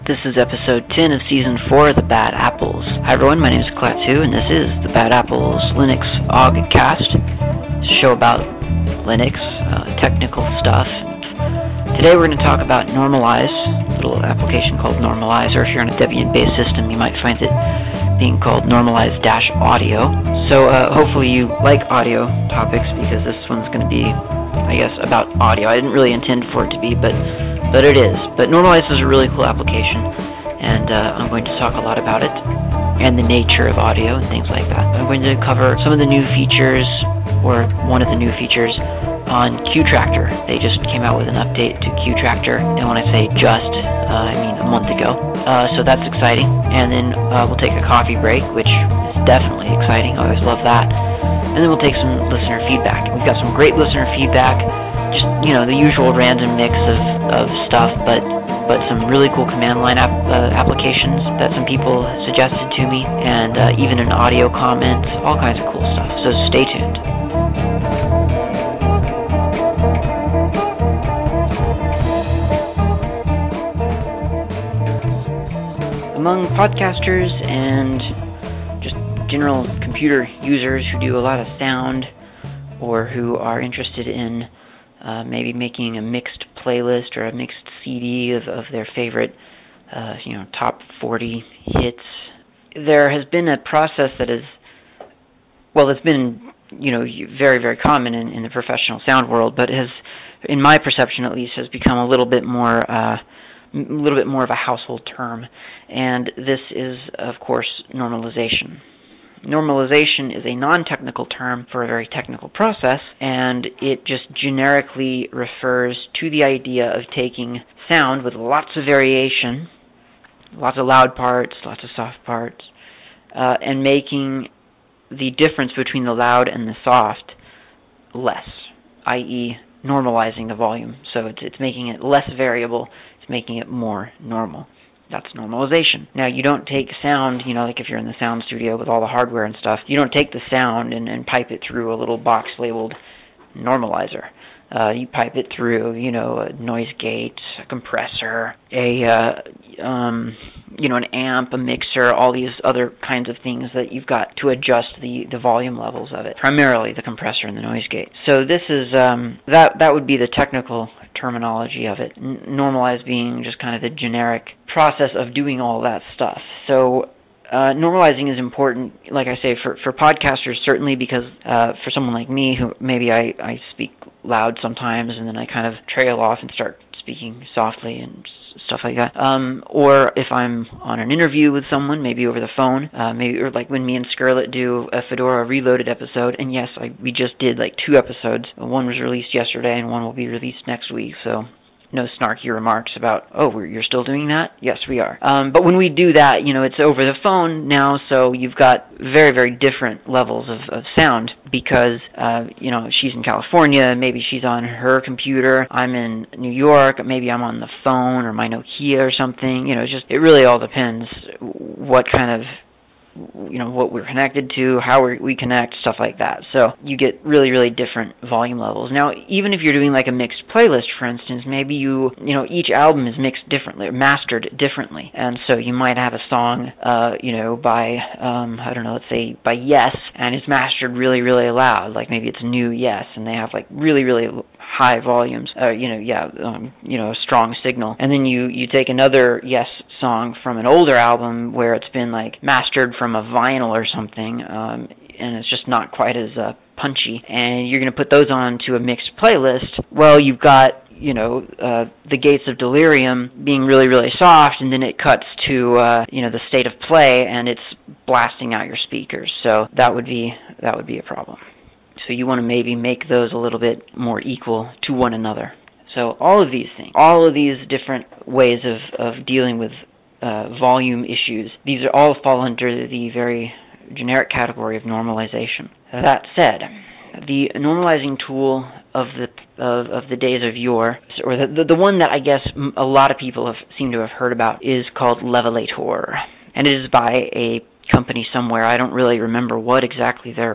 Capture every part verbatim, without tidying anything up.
This is episode ten of season four of The Bad Apples. Hi everyone, my name is Klaatu, and this is The Bad Apples Linux Augcast. It's a show about Linux, uh, technical stuff. Today we're going to talk about Normalize, a little application called Normalize, or if you're on a Debian-based system, you might find it being called Normalize-Audio. So uh, hopefully you like audio topics, because this one's going to be, I guess, about audio. I didn't really intend for it to be, but but it is. But Normalize is a really cool application, and uh, I'm going to talk a lot about it, and the nature of audio and things like that. I'm going to cover some of the new features, or one of the new features, on QTractor. They just came out with an update to QTractor, and when I say just, uh, I mean a month ago. Uh, so that's exciting. And then uh, we'll take a coffee break, which is definitely exciting. I always love that. And then we'll take some listener feedback. We've got some great listener feedback. Just, you know, the usual random mix of, of stuff, but but some really cool command line app, uh, applications that some people suggested to me, and uh, even an audio comment, all kinds of cool stuff. So stay tuned. Among podcasters and just general computer users who do a lot of sound, or who are interested in uh, maybe making a mixed playlist or a mixed C D of, of their favorite, uh, you know, top forty hits, there has been a process that is, well, it's been, you know, very, very common in, in the professional sound world, but has, in my perception at least, has become a little bit more, uh, a little bit more of a household term, and this is, of course, normalization. Normalization is a non-technical term for a very technical process, and it just generically refers to the idea of taking sound with lots of variation, lots of loud parts, lots of soft parts, uh, and making the difference between the loud and the soft less, that is normalizing the volume. So it's, it's making it less variable, it's making it more normal. That's normalization. Now, you don't take sound, you know, like if you're in the sound studio with all the hardware and stuff, you don't take the sound and, and pipe it through a little box labeled normalizer. Uh, you pipe it through, you know, a noise gate, a compressor, a, uh, um, you know, an amp, a mixer, all these other kinds of things that you've got to adjust the, the volume levels of it. Primarily the compressor and the noise gate. So this is, um, that, that would be the technical terminology of it. N- normalize being just kind of the generic process of doing all that stuff. So uh, normalizing is important, like I say, for, for podcasters, certainly, because uh, for someone like me, who maybe I, I speak loud sometimes and then I kind of trail off and start speaking softly and stuff like that. Um, or if I'm on an interview with someone, maybe over the phone, uh, maybe or like when me and Scarlett do a Fedora Reloaded episode, and yes, I, we just did like two episodes. One was released yesterday and one will be released next week, so no snarky remarks about, oh, we're, you're still doing that? Yes, we are. Um, but when we do that, you know, it's over the phone now, so you've got very, very different levels of, of sound, because, uh, you know, she's in California, maybe she's on her computer, I'm in New York, maybe I'm on the phone or my Nokia or something, you know, it's just, it really all depends what kind of, you know, what we're connected to, how we we connect, stuff like that. So you get really, really different volume levels. Now, even if you're doing like a mixed playlist, for instance, maybe you, you know, each album is mixed differently, or mastered differently. And so you might have a song, uh, you know, by, um, I don't know, let's say by Yes, and it's mastered really, really loud. Like maybe it's new Yes, and they have like really, really high volumes, uh, you know, yeah, um, you know, a strong signal. And then you, you take another Yes song from an older album where it's been like mastered from a vinyl or something, um, and it's just not quite as uh, punchy, and you're going to put those on to a mixed playlist. Well, you've got, you know, uh, the Gates of Delirium being really, really soft, and then it cuts to, uh, you know, the State of Play, and it's blasting out your speakers. So that would be that would be a problem. So you want to maybe make those a little bit more equal to one another. So all of these things, all of these different ways of, of dealing with uh, volume issues, these are all fall under the very generic category of normalization. That said, the normalizing tool of the of, of the days of yore, or the, the the one that I guess a lot of people have seem to have heard about, is called Levelator, and it is by a company somewhere. I don't really remember what exactly their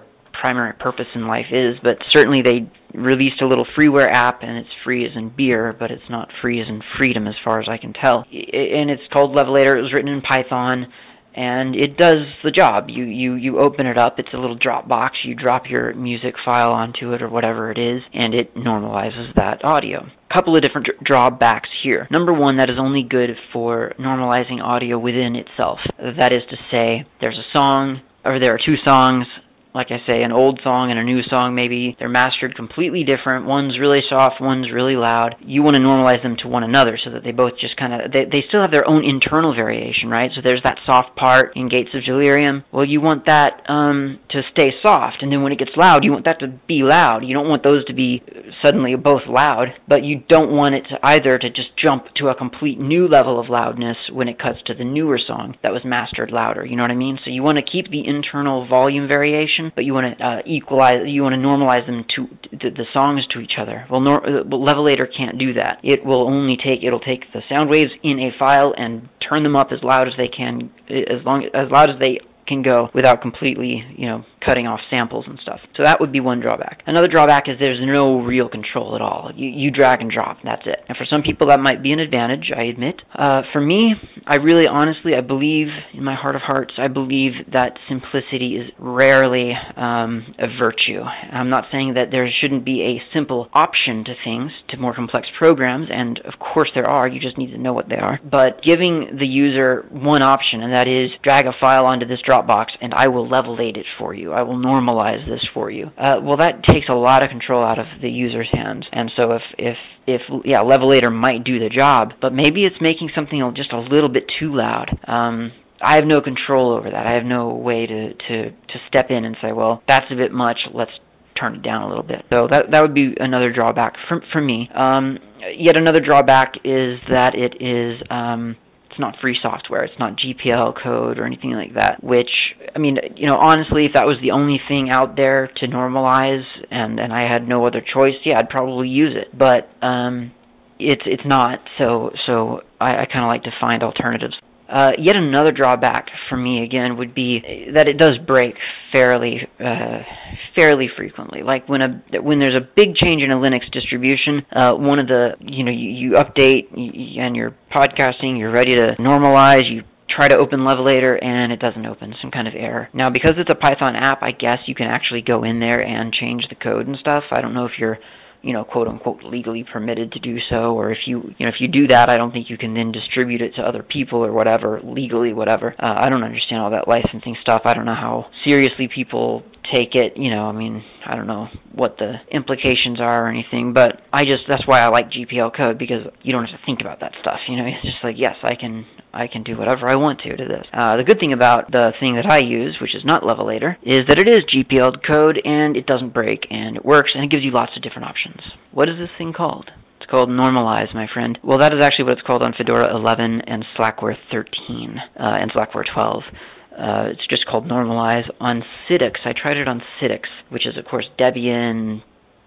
primary purpose in life is, but certainly they released a little freeware app, and it's free as in beer, but it's not free as in freedom as far as I can tell. And it's called Levelator. It was written in Python, and it does the job. You, you, you open it up, it's a little Dropbox, you drop your music file onto it or whatever it is, and it normalizes that audio. A couple of different drawbacks here. Number one, that is only good for normalizing audio within itself. That is to say, there's a song, or there are two songs, like I say, an old song and a new song, maybe they're mastered completely different. One's really soft, one's really loud. You want to normalize them to one another so that they both just kind of, they, they still have their own internal variation, right? So there's that soft part in Gates of Delirium. Well, you want that um, to stay soft, and then when it gets loud, you want that to be loud. You don't want those to be suddenly both loud, but you don't want it to either to just jump to a complete new level of loudness when it cuts to the newer song that was mastered louder. You know what I mean? So you want to keep the internal volume variation, but you want to uh, equalize, you want to normalize them to, to the songs to each other. Well, nor, uh, Levelator can't do that. It will only take, it'll take the sound waves in a file and turn them up as loud as they can, as long as loud as they can go without completely, you know, cutting off samples and stuff. So that would be one drawback. Another drawback is there's no real control at all. You, you drag and drop, and that's it. And for some people that might be an advantage, I admit. Uh, for me, I really honestly, I believe, in my heart of hearts, I believe that simplicity is rarely um, a virtue. I'm not saying that there shouldn't be a simple option to things, to more complex programs, and of course there are, you just need to know what they are. But giving the user one option, and that is drag a file onto this Dropbox and I will levelate it for you. I will normalize this for you. Uh, well, that takes a lot of control out of the user's hands. And so if, if, if yeah, Levelator might do the job, but maybe it's making something just a little bit too loud. Um, I have no control over that. I have no way to, to, to step in and say, well, that's a bit much, let's turn it down a little bit. So that that would be another drawback for, for me. Um, yet another drawback is that it is... Um, It's not free software. It's not G P L code or anything like that, which, I mean, you know, honestly, if that was the only thing out there to normalize and, and I had no other choice, yeah, I'd probably use it. But um, it's it's not, so so I, I kind of like to find alternatives. Uh, yet another drawback for me, again, would be that it does break fairly uh, fairly frequently. Like when a when there's a big change in a Linux distribution, uh, one of the, you know, you, you update and you're podcasting, you're ready to normalize, you try to open Levelator and it doesn't open, some kind of error. Now, because it's a Python app, I guess you can actually go in there and change the code and stuff. I don't know if you're, you know, quote unquote legally permitted to do so, or if you, you know, if you do that, I don't think you can then distribute it to other people or whatever, legally, whatever. Uh, I don't understand all that licensing stuff. I don't know how seriously people take it, you know, I mean, I don't know what the implications are or anything, but I just, that's why I like G P L code, because you don't have to think about that stuff, you know, it's just like, yes, I can, I can do whatever I want to to this. Uh, the good thing about the thing that I use, which is not Levelator, is that it is G P L code, and it doesn't break, and it works, and it gives you lots of different options. What is this thing called? It's called Normalize, my friend. Well, that is actually what it's called on Fedora eleven and Slackware thirteen, uh, and Slackware twelve. Uh, it's just called Normalize. On Cidex, I tried it on Cidex, which is, of course, Debian,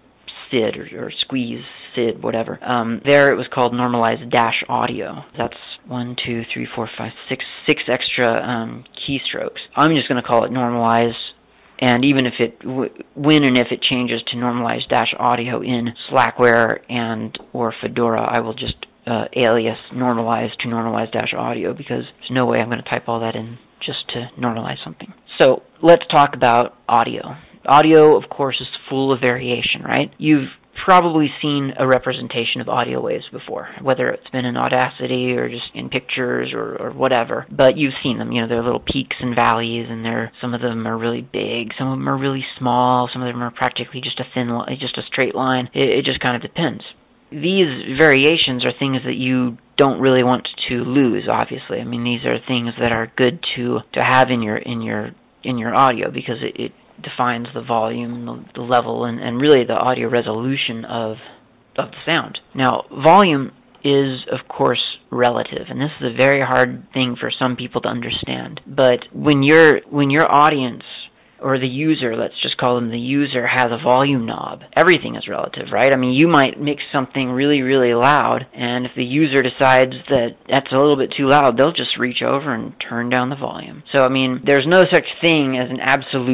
C I D, or, or Squeeze, C I D, whatever. Um, there it was called Normalize Dash Audio. That's one, two, three, four, five, six, six extra um, keystrokes. I'm just going to call it Normalize, and even if it, w when and if it changes to Normalize Dash Audio in Slackware and or Fedora, I will just uh, alias Normalize to Normalize Dash Audio, because there's no way I'm going to type all that in just to normalize something. So let's talk about audio. Audio, of course, is full of variation, right? You've probably seen a representation of audio waves before, whether it's been in Audacity or just in pictures or, or whatever, but you've seen them. You know, there are little peaks and valleys, and there, some of them are really big, some of them are really small, some of them are practically just a thin line, just a straight line. It, it just kind of depends. These variations are things that you don't really want to lose, obviously. I mean, these are things that are good to, to have in your in your in your audio, because it, it defines the volume, the, the level, and, and really the audio resolution of of the sound. Now, volume is, of course, relative, and this is a very hard thing for some people to understand. But when your when your audience, or the user, let's just call them the user, has a volume knob, everything is relative, right? I mean, you might mix something really, really loud, and if the user decides that that's a little bit too loud, they'll just reach over and turn down the volume. So, I mean, there's no such thing as an absolute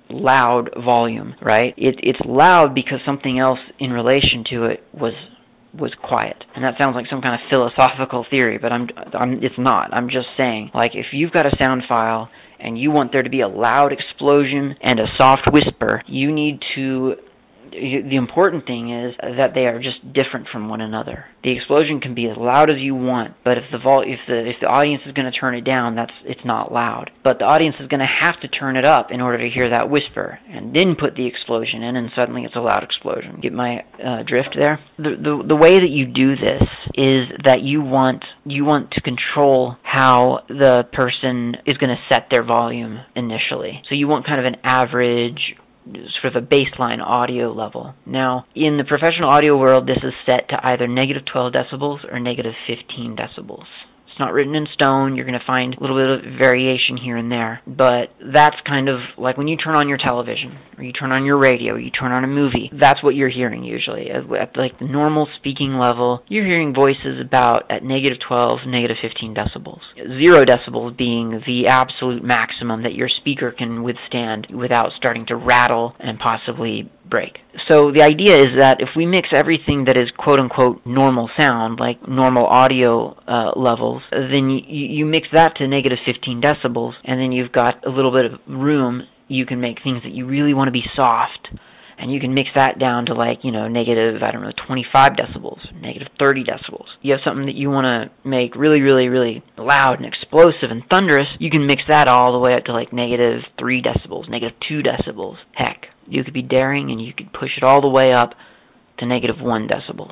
loud volume, right? It, it's loud because something else in relation to it was was quiet. And that sounds like some kind of philosophical theory, but I'm, I'm it's not. I'm just saying, like, if you've got a sound file and you want there to be a loud explosion and a soft whisper, you need to the important thing is that they are just different from one another. The explosion can be as loud as you want, but if the vol- if the if the audience is going to turn it down, that's it's not loud. But the audience is going to have to turn it up in order to hear that whisper, and then put the explosion in, and suddenly it's a loud explosion. Get my uh, drift there? The, the the way that you do this is that you want you want to control how the person is going to set their volume initially. So you want kind of an average, sort of a baseline audio level. Now, in the professional audio world, this is set to either negative twelve decibels or negative fifteen decibels. It's not written in stone. You're going to find a little bit of variation here and there, but that's kind of like when you turn on your television, or you turn on your radio, or you turn on a movie, that's what you're hearing usually. At, at like the normal speaking level, you're hearing voices about at negative twelve, negative fifteen decibels. Zero decibels being the absolute maximum that your speaker can withstand without starting to rattle and possibly break. So the idea is that if we mix everything that is quote-unquote normal sound, like normal audio uh, levels, then you, you mix that to negative fifteen decibels, and then you've got a little bit of room. You can make things that you really want to be soft, and you can mix that down to like, you know, negative, I don't know, twenty-five decibels, negative thirty decibels. You have something that you want to make really, really, really loud and explosive and thunderous, you can mix that all the way up to like negative three decibels, negative two decibels. Heck, you could be daring and you could push it all the way up to negative one decibels,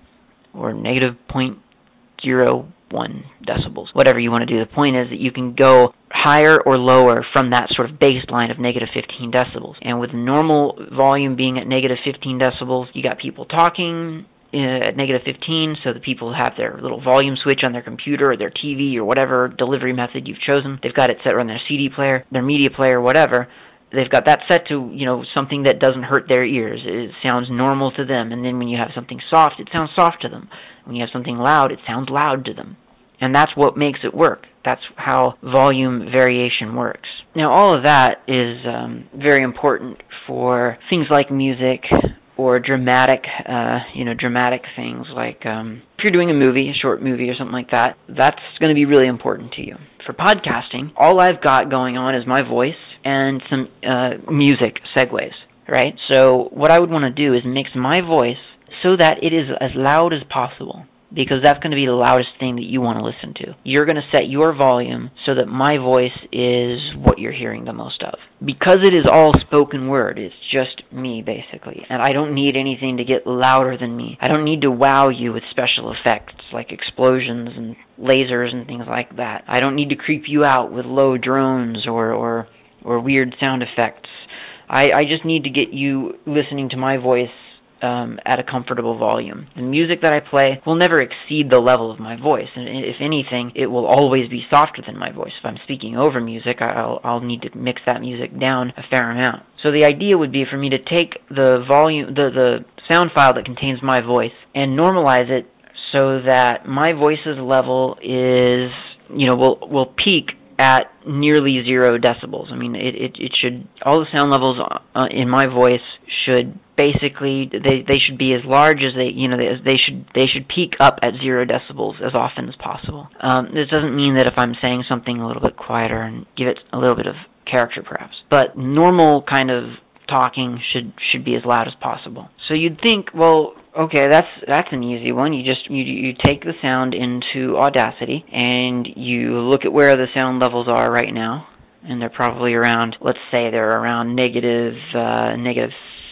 or negative point zero one decibels, whatever you want to do. The point is that you can go higher or lower from that sort of baseline of negative fifteen decibels. And with normal volume being at negative fifteen decibels, you got people talking at negative fifteen, so the people have their little volume switch on their computer or their T V or whatever delivery method you've chosen. They've got it set on their C D player, their media player, whatever. They've got that set to, you know, something that doesn't hurt their ears. It sounds normal to them. And then when you have something soft, it sounds soft to them. When you have something loud, it sounds loud to them. And that's what makes it work. That's how volume variation works. Now, all of that is um, very important for things like music or dramatic, uh, you know, dramatic things like um, if you're doing a movie, a short movie or something like that, that's going to be really important to you. For podcasting, all I've got going on is my voice and some uh, music segues, right? So what I would want to do is mix my voice so that it is as loud as possible, because that's going to be the loudest thing that you want to listen to. You're going to set your volume so that my voice is what you're hearing the most of. Because it is all spoken word, it's just me, basically, and I don't need anything to get louder than me. I don't need to wow you with special effects like explosions and lasers and things like that. I don't need to creep you out with low drones or, or, or weird sound effects. I, I just need to get you listening to my voice Um, at a comfortable volume. The music that I play will never exceed the level of my voice, and if anything, it will always be softer than my voice. If I'm speaking over music, I'll, I'll need to mix that music down a fair amount. So the idea would be for me to take the volume, the, the sound file that contains my voice, and normalize it so that my voice's level is, you know, will will peak at nearly zero decibels. I mean, it, it, it should, all the sound levels uh, in my voice should basically, they, they should be as large as they, you know, they, they should they should peak up at zero decibels as often as possible. Um, this doesn't mean that if I'm saying something a little bit quieter and give it a little bit of character perhaps, but normal kind of talking should should be as loud as possible. So you'd think, well, okay, that's that's an easy one. You just you you take the sound into Audacity and you look at where the sound levels are right now, and they're probably around, let's say they're around negative uh, negative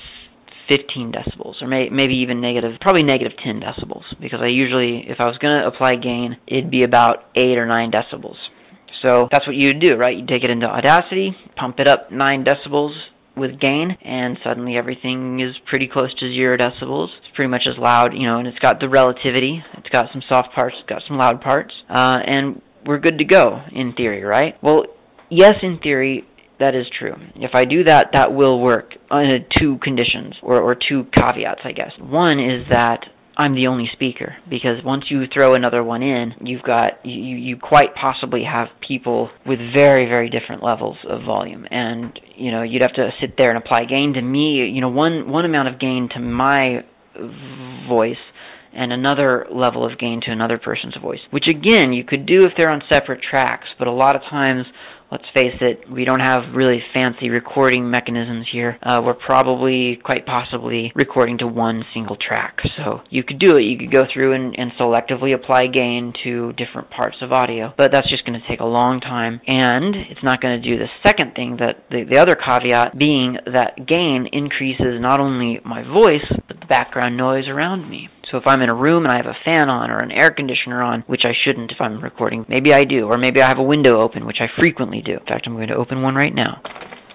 fifteen decibels, or may, maybe even negative, probably negative ten decibels, because I usually, if I was going to apply gain, it'd be about eight or nine decibels. So that's what you'd do, right? You take it into Audacity, pump it up nine decibels with gain, and suddenly everything is pretty close to zero decibels. It's pretty much as loud, you know, and it's got the relativity. It's got some soft parts, it's got some loud parts, uh, and we're good to go, in theory, right? Well, yes, in theory, that is true. If I do that, that will work under two conditions, or, or two caveats, I guess. One is that I'm the only speaker, because once you throw another one in, you've got you, you quite possibly have people with very, very different levels of volume, and you know you'd have to sit there and apply gain. To me, you know, one one amount of gain to my voice and another level of gain to another person's voice, which again you could do if they're on separate tracks, but a lot of times, let's face it, we don't have really fancy recording mechanisms here. Uh, we're probably, quite possibly, recording to one single track. So you could do it. You could go through and, and selectively apply gain to different parts of audio. But that's just going to take a long time. And it's not going to do the second thing, that the, the other caveat being that gain increases not only my voice, but the background noise around me. So if I'm in a room and I have a fan on or an air conditioner on, which I shouldn't if I'm recording, maybe I do, or maybe I have a window open, which I frequently do. In fact, I'm going to open one right now.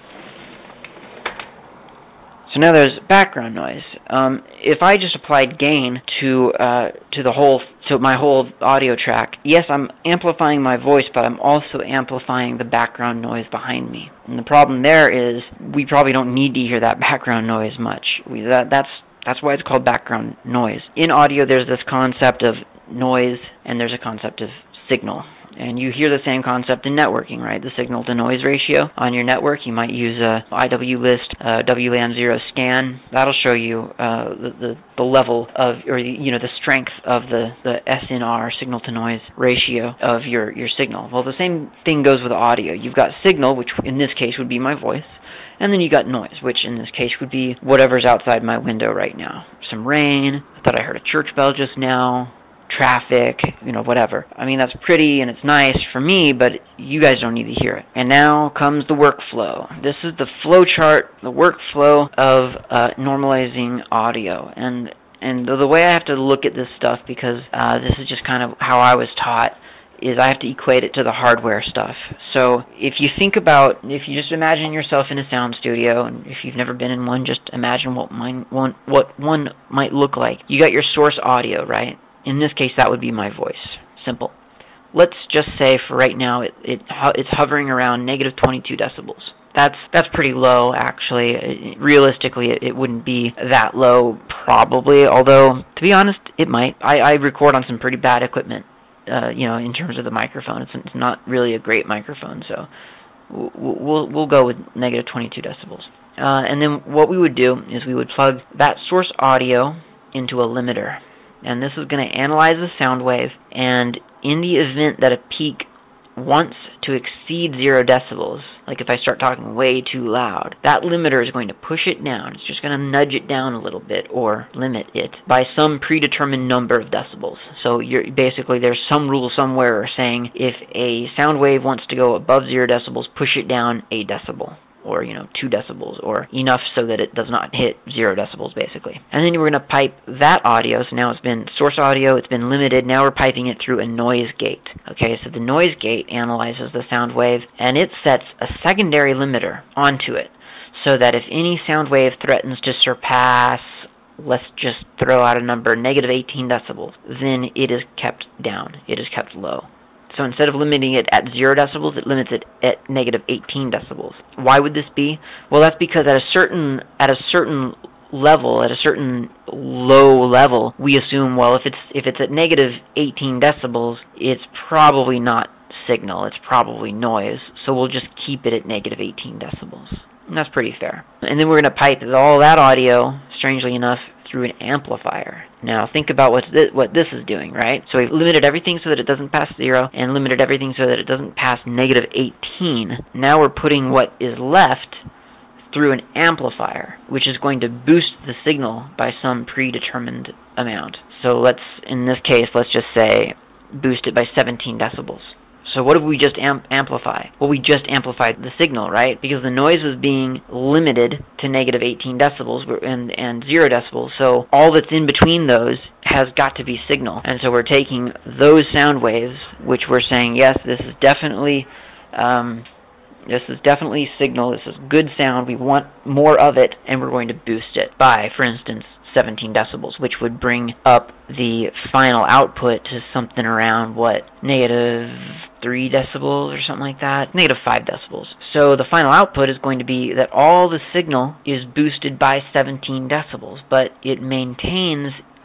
So now there's background noise. Um, if I just applied gain to uh, to the whole to my whole audio track, yes, I'm amplifying my voice, but I'm also amplifying the background noise behind me. And the problem there is we probably don't need to hear that background noise much. We, that that's That's why it's called background noise. In audio, there's this concept of noise, and there's a concept of signal. And you hear the same concept in networking, right? The signal-to-noise ratio. On your network, you might use a I W list, a W LAN zero scan. That'll show you uh, the, the the level of, or you know, the strength of the, the S N R, signal-to-noise ratio of your, your signal. Well, the same thing goes with audio. You've got signal, which in this case would be my voice. And then you got noise, which in this case would be whatever's outside my window right now. Some rain, I thought I heard a church bell just now, traffic, you know, whatever. I mean, that's pretty and it's nice for me, but you guys don't need to hear it. And now comes the workflow. This is the flow chart, the workflow of uh, normalizing audio. And, and the, the way I have to look at this stuff, because uh, this is just kind of how I was taught, is I have to equate it to the hardware stuff. So if you think about, if you just imagine yourself in a sound studio, and if you've never been in one, just imagine what mine, one, what one might look like. You got your source audio, right? In this case, that would be my voice. Simple. Let's just say for right now, it, it it's hovering around negative twenty-two decibels. That's that's pretty low, actually. It, realistically, it, it wouldn't be that low, probably. Although, to be honest, it might. I, I record on some pretty bad equipment. Uh, you know, in terms of the microphone, it's, it's not really a great microphone, so we'll we'll, we'll go with negative twenty-two decibels. Uh, and then what we would do is we would plug that source audio into a limiter, and this is going to analyze the sound wave. And in the event that a peak wants to exceed zero decibels, like if I start talking way too loud, that limiter is going to push it down. It's just going to nudge it down a little bit or limit it by some predetermined number of decibels. So you're basically, there's some rule somewhere saying if a sound wave wants to go above zero decibels, push it down a decibel, or you know, two decibels, or enough so that it does not hit zero decibels, basically. And then we're going to pipe that audio. So now it's been source audio, it's been limited. Now we're piping it through a noise gate. Okay, so the noise gate analyzes the sound wave, and it sets a secondary limiter onto it, so that if any sound wave threatens to surpass, let's just throw out a number, negative eighteen decibels, then it is kept down. It is kept low. So instead of limiting it at zero decibels, it limits it at negative eighteen decibels. Why would this be? Well, that's because at a certain at a certain level, at a certain low level, we assume, well, if it's if it's at negative eighteen decibels, it's probably not signal, it's probably noise. So we'll just keep it at negative eighteen decibels. And that's pretty fair. And then we're going to pipe all that audio, strangely enough, through an amplifier. Now think about what this, what this is doing, right? So we've limited everything so that it doesn't pass zero, and limited everything so that it doesn't pass negative eighteen. Now we're putting what is left through an amplifier, which is going to boost the signal by some predetermined amount. So let's, in this case, let's just say boost it by seventeen decibels. So what did we just amp- amplify? Well, we just amplified the signal, right? Because the noise was being limited to negative eighteen decibels and, and zero decibels. So all that's in between those has got to be signal. And so we're taking those sound waves, which we're saying, yes, this is definitely, um, this is definitely signal. This is good sound. We want more of it, and we're going to boost it by, for instance, seventeen decibels, which would bring up the final output to something around, what, negative three decibels or something like that, negative five decibels. So the final output is going to be that all the signal is boosted by seventeen decibels, but it maintains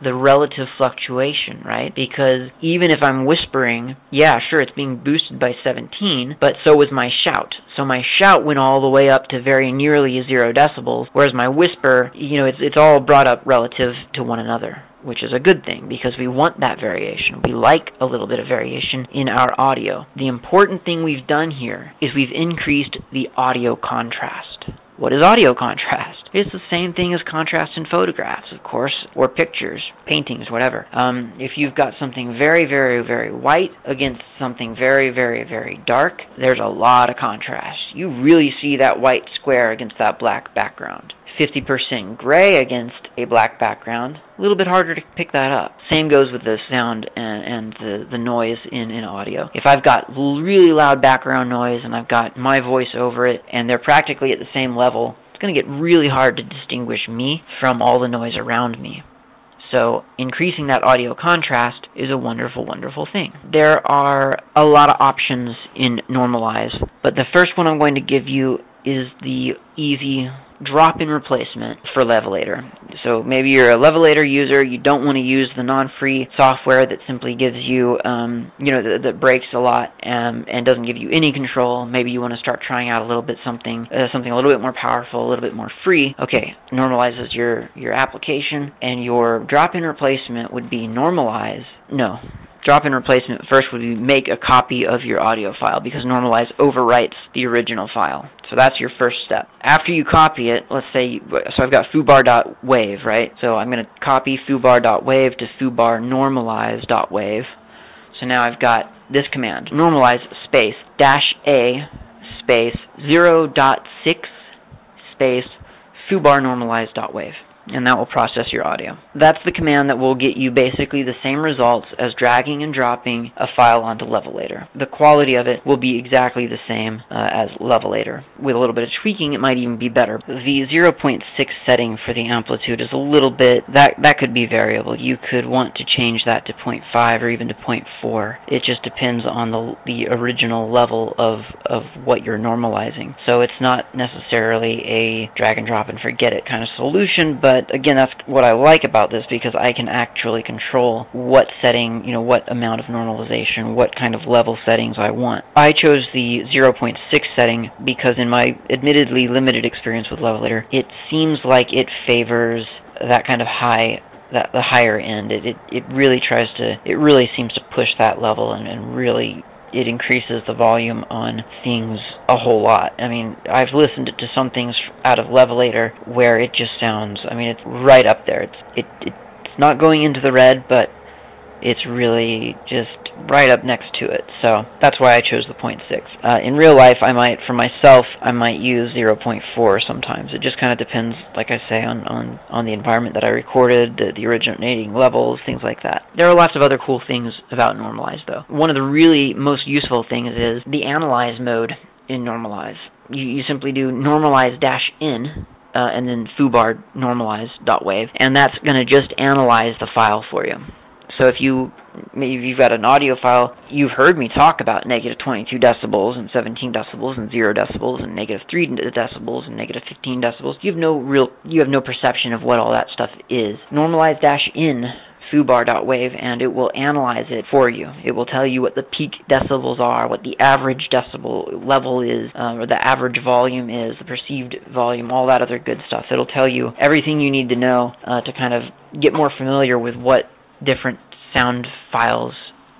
the relative fluctuation, right? Because even if I'm whispering, yeah, sure, it's being boosted by seventeen, but so was my shout. So my shout went all the way up to very nearly zero decibels, whereas my whisper, you know, it's it's all brought up relative to one another, which is a good thing because we want that variation. We like a little bit of variation in our audio. The important thing we've done here is we've increased the audio contrast. What is audio contrast? It's the same thing as contrast in photographs, of course, or pictures, paintings, whatever. Um, if you've got something very, very, very white against something very, very, very dark, there's a lot of contrast. You really see that white square against that black background. fifty percent gray against a black background, a little bit harder to pick that up. Same goes with the sound and, and the, the noise in, in audio. If I've got really loud background noise and I've got my voice over it and they're practically at the same level, it's going to get really hard to distinguish me from all the noise around me. So increasing that audio contrast is a wonderful, wonderful thing. There are a lot of options in Normalize, but the first one I'm going to give you is the easy drop-in replacement for Levelator. So maybe you're a Levelator user, you don't want to use the non-free software that simply gives you, um, you know, that, that breaks a lot um, and doesn't give you any control. Maybe you want to start trying out a little bit something, uh, something a little bit more powerful, a little bit more free. Okay, Normalizes your your application, and your drop-in replacement would be Normalize. No. Drop-in replacement first would be make a copy of your audio file because Normalize overwrites the original file. So that's your first step. After you copy it, let's say, so I've got foobar.wave, right? So I'm going to copy foobar.wave to foobarnormalize.wave. So now I've got this command, normalize space dash a space zero point six space foobarnormalize.wave. And that will process your audio. That's the command that will get you basically the same results as dragging and dropping a file onto Levelator. The quality of it will be exactly the same uh, as Levelator. With a little bit of tweaking, it might even be better. The zero point six setting for the amplitude is a little bit, that, that could be variable. You could want to change that to zero point five or even to zero point four. It just depends on the, the original level of, of what you're normalizing. So it's not necessarily a drag and drop and forget it kind of solution, but But again, that's what I like about this because I can actually control what setting, you know, what amount of normalization, what kind of level settings I want. I chose the zero point six setting because in my admittedly limited experience with Levelator, it seems like it favors that kind of high, that the higher end. It it, it really tries to, it really seems to push that level and, and really it increases the volume on things a whole lot. I mean, I've listened to some things out of Levelator where it just sounds, I mean, it's right up there. It's it, it's not going into the red, but it's really just right up next to it. So that's why I chose the zero point six. Uh, in real life, I might, for myself, I might use zero point four sometimes. It just kind of depends, like I say, on, on, on the environment that I recorded, the, the originating levels, things like that. There are lots of other cool things about Normalize, though. One of the really most useful things is the Analyze mode in Normalize. You, you simply do normalize dash in, uh, and then foobar normalize.wave, and that's going to just analyze the file for you. So if you, maybe you've got an audio file, you've heard me talk about negative twenty-two decibels and seventeen decibels and zero decibels and negative three decibels and negative fifteen decibels. You have no real, you have no perception of what all that stuff is. Normalize dash in foobar.wave and it will analyze it for you. It will tell you what the peak decibels are, what the average decibel level is, uh, or the average volume is, the perceived volume, all that other good stuff. It'll tell you everything you need to know uh, to kind of get more familiar with what different sound files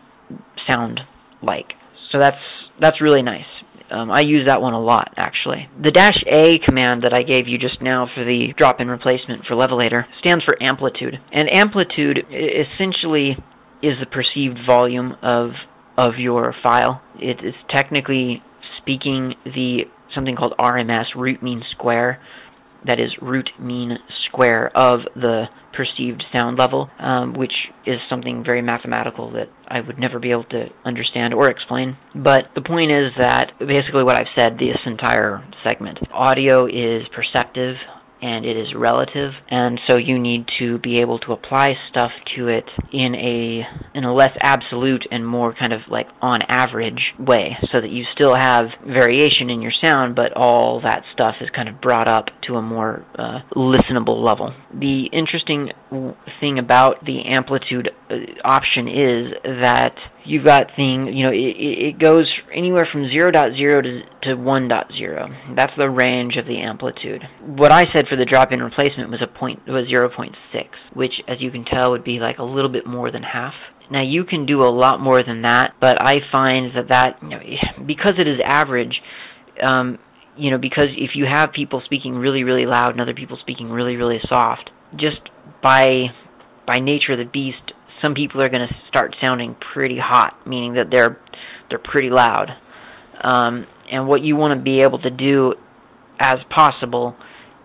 sound like. So that's that's really nice. Um, I use that one a lot, actually. The dash A command that I gave you just now for the drop-in replacement for Levelator stands for amplitude. And amplitude essentially is the perceived volume of of your file. It is technically speaking the something called R M S, root mean square. That is root mean square of the perceived sound level, um, which is something very mathematical that I would never be able to understand or explain. But the point is that basically what I've said this entire segment, audio is perceptive and it is relative, and so you need to be able to apply stuff to it in a in a less absolute and more kind of like on average way, so that you still have variation in your sound, but all that stuff is kind of brought up to a more uh, listenable level. The interesting thing about the amplitude option is that you've got thing, you know, it, it goes anywhere from zero point zero to, to one point zero. That's the range of the amplitude. What I said for the drop-in replacement was a point was zero point six, which, as you can tell, would be like a little bit more than half. Now, you can do a lot more than that, but I find that that, you know, because it is average, um, you know, because if you have people speaking really, really loud and other people speaking really, really soft, just by by nature of the beast, some people are going to start sounding pretty hot, meaning that they're they're pretty loud. Um, and what you want to be able to do as possible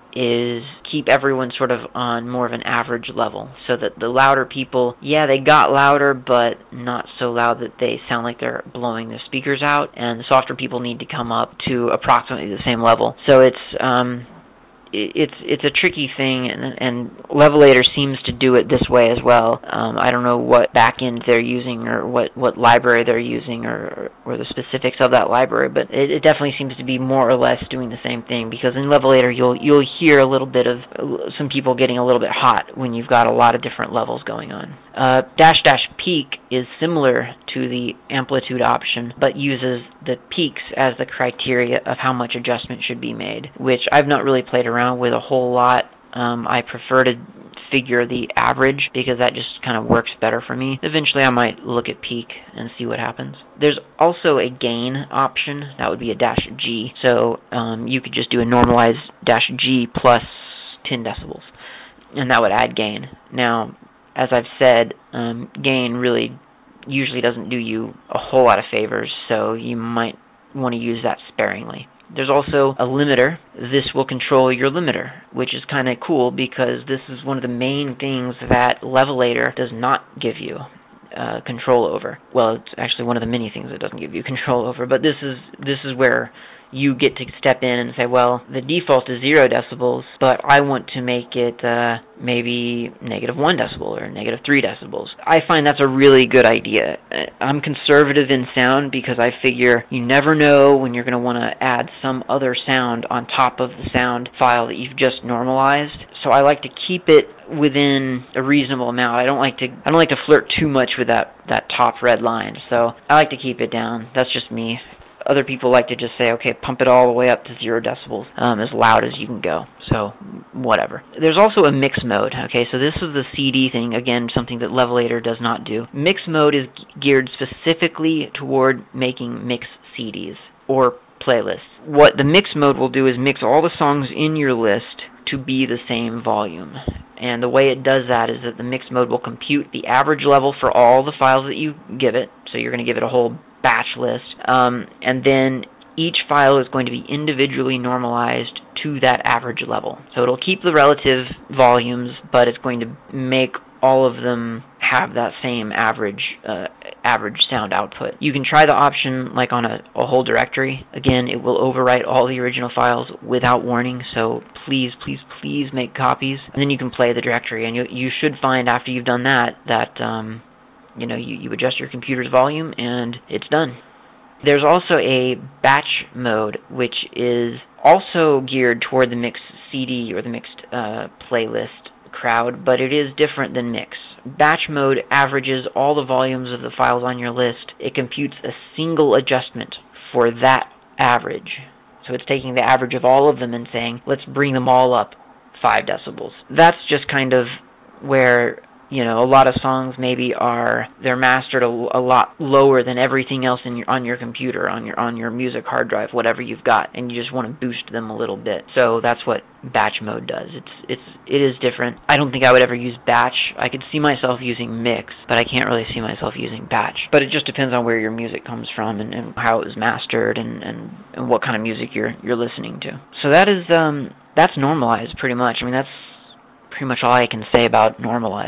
is keep everyone sort of on more of an average level, so that the louder people, yeah, they got louder, but not so loud that they sound like they're blowing their speakers out, and the softer people need to come up to approximately the same level. So it's um, it's it's a tricky thing, and, and Levelator seems to do it this way as well. Um, I don't know what backend they're using or what, what library they're using or or the specifics of that library, but it, it definitely seems to be more or less doing the same thing, because in Levelator you'll you'll hear a little bit of uh, some people getting a little bit hot when you've got a lot of different levels going on. Uh, dash dash peak is similar to the amplitude option, but uses the peaks as the criteria of how much adjustment should be made, which I've not really played around with a whole lot. Um, I prefer to figure the average because that just kind of works better for me. Eventually I might look at peak and see what happens. There's also a gain option. That would be a dash G. So um, you could just do a normalized dash G plus ten decibels, and that would add gain. Now, as I've said, um, gain really usually doesn't do you a whole lot of favors, so you might want to use that sparingly. There's also a limiter. This will control your limiter, which is kind of cool because this is one of the main things that Levelator does not give you uh, control over. Well, it's actually one of the many things it doesn't give you control over, but this is this is where you get to step in and say, well, the default is zero decibels, but I want to make it uh, maybe negative one decibel or negative three decibels. I find that's a really good idea. I'm conservative in sound because I figure you never know when you're going to want to add some other sound on top of the sound file that you've just normalized. So I like to keep it within a reasonable amount. I don't like to I don't like to flirt too much with that, that top red line. So I like to keep it down. That's just me. Other people like to just say, okay, pump it all the way up to zero decibels, um, as loud as you can go. So, whatever. There's also a mix mode. Okay, so this is the C D thing, again, something that Levelator does not do. Mix mode is geared specifically toward making mix C Ds or playlists. What the mix mode will do is mix all the songs in your list to be the same volume. And the way it does that is that the mix mode will compute the average level for all the files that you give it. So you're going to give it a whole batch list, um, and then each file is going to be individually normalized to that average level. So it'll keep the relative volumes, but it's going to make all of them have that same average uh, average sound output. You can try the option like on a, a whole directory. Again, it will overwrite all the original files without warning, so please, please, please make copies, and then you can play the directory, and you, you should find after you've done that that um, you know, you, you adjust your computer's volume and it's done. There's also a batch mode, which is also geared toward the mixed C D or the mixed uh, playlist crowd, but it is different than mix. Batch mode averages all the volumes of the files on your list. It computes a single adjustment for that average. So it's taking the average of all of them and saying, let's bring them all up five decibels. That's just kind of where, you know, a lot of songs maybe are, they're mastered a, a lot lower than everything else in your, on your computer, on your on your music hard drive, whatever you've got, and you just want to boost them a little bit. So that's what batch mode does. It's it's it is different. I don't think I would ever use batch. I could see myself using mix, but I can't really see myself using batch. But it just depends on where your music comes from and, and how it was mastered and, and, and what kind of music you're you're listening to. So that is um that's normalized pretty much. I mean, that's pretty much all I can say about normalized.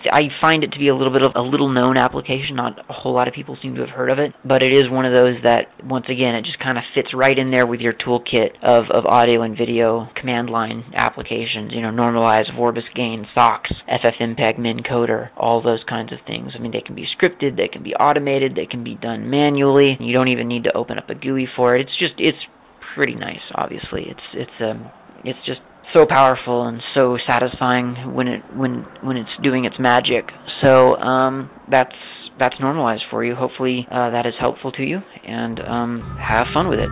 I find it to be a little bit of a little known application. Not a whole lot of people seem to have heard of it, but it is one of those that, once again, it just kind of fits right in there with your toolkit of, of audio and video command line applications. You know, Normalize, Vorbis Gain, SOX, FFmpeg, Mincoder, all those kinds of things. I mean, they can be scripted, they can be automated, they can be done manually. You don't even need to open up a G U I for it. It's just, it's pretty nice. Obviously, it's it's um it's just so powerful and so satisfying when it when when it's doing its magic. So um, that's that's Normalized for you. Hopefully uh, that is helpful to you, and um, have fun with it.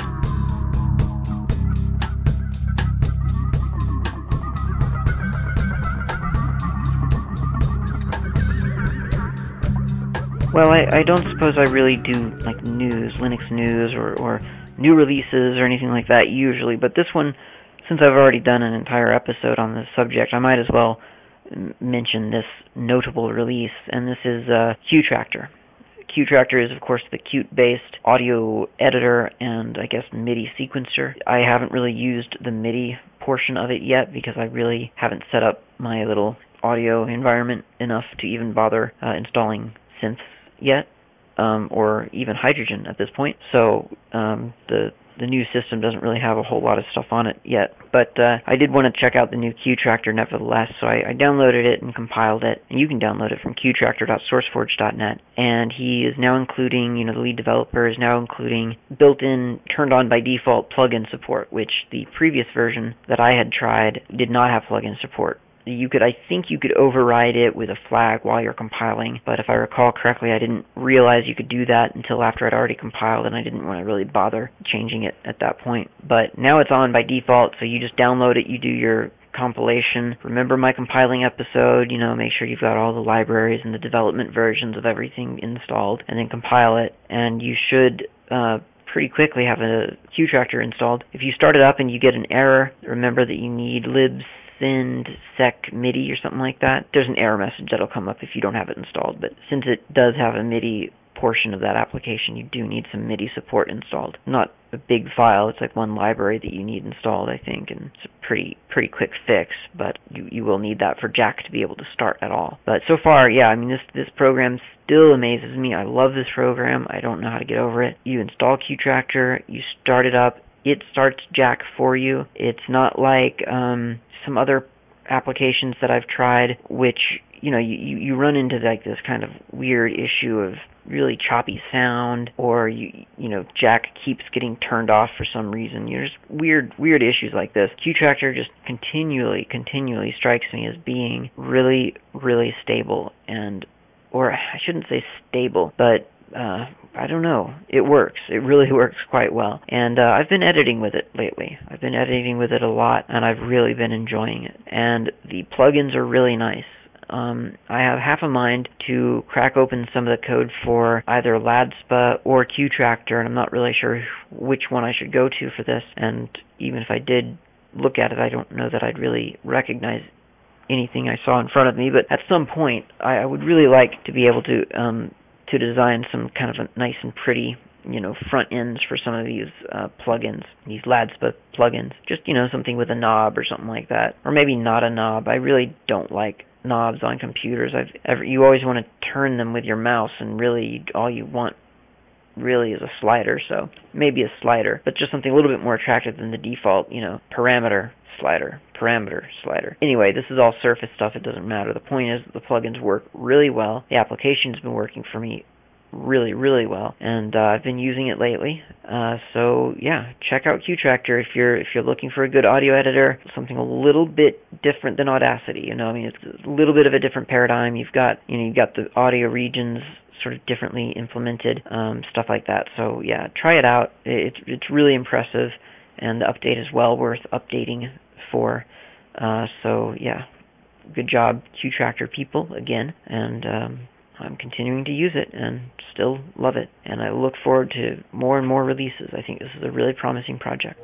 Well, I, I don't suppose I really do like news, Linux news, or, or new releases or anything like that usually, but this one, since I've already done an entire episode on this subject, I might as well mention this notable release, and this is uh, QTractor. QTractor is, of course, the Qt-based audio editor and, I guess, MIDI sequencer. I haven't really used the MIDI portion of it yet because I really haven't set up my little audio environment enough to even bother uh, installing synths yet, um, or even Hydrogen at this point. So um, the the new system doesn't really have a whole lot of stuff on it yet. But uh, I did want to check out the new QTractor nevertheless, so I, I downloaded it and compiled it. And you can download it from q tractor dot sourceforge dot net. And he is now including, you know, the lead developer is now including built-in, turned on by default plugin support, which the previous version that I had tried did not have plugin support. You could, I think you could override it with a flag while you're compiling, but if I recall correctly, I didn't realize you could do that until after I'd already compiled, and I didn't want to really bother changing it at that point. But now it's on by default, so you just download it, you do your compilation. Remember my compiling episode, you know, make sure you've got all the libraries and the development versions of everything installed, and then compile it, and you should uh, pretty quickly have a QTractor installed. If you start it up and you get an error, remember that you need libs send sec MIDI or something like that. There's an error message that'll come up if you don't have it installed, but since it does have a MIDI portion of that application, you do need some MIDI support installed. Not a big file, it's like one library that you need installed, I think, and it's a pretty pretty quick fix, but you, you will need that for Jack to be able to start at all. But so far, yeah, I mean, this, this program still amazes me. I love this program. I don't know how to get over it. You install QTractor, you start it up, it starts Jack for you. It's not like um, some other applications that I've tried, which, you know, you, you run into like this kind of weird issue of really choppy sound, or you you know, Jack keeps getting turned off for some reason. There's weird weird issues like this. QTractor just continually continually strikes me as being really really stable, and or I shouldn't say stable, but uh, I don't know. It works. It really works quite well. And uh, I've been editing with it lately. I've been editing with it a lot, and I've really been enjoying it. And the plugins are really nice. Um, I have half a mind to crack open some of the code for either Ladspa or QTractor, and I'm not really sure which one I should go to for this. And even if I did look at it, I don't know that I'd really recognize anything I saw in front of me. But at some point, I, I would really like to be able to um, to design some kind of a nice and pretty, you know, front ends for some of these uh, plugins, these Ladspa plugins. Just, you know, something with a knob or something like that, or maybe not a knob. I really don't like knobs on computers. I've ever, you always want to turn them with your mouse, and really all you want really is a slider. So maybe a slider, but just something a little bit more attractive than the default, you know, parameter slider, parameter slider. Anyway, this is all surface stuff. It doesn't matter. The point is that the plugins work really well. The application's been working for me really, really well, and uh, I've been using it lately. Uh, so yeah, check out QTractor if you're if you're looking for a good audio editor, something a little bit different than Audacity. You know, I mean, it's a little bit of a different paradigm. You've got, you know, you've got the audio regions sort of differently implemented, um, stuff like that. So yeah, try it out. It's it's really impressive, and the update is well worth updating for. Uh, so yeah, good job, QTractor people, again, and um, I'm continuing to use it and still love it, and I look forward to more and more releases. I think this is a really promising project.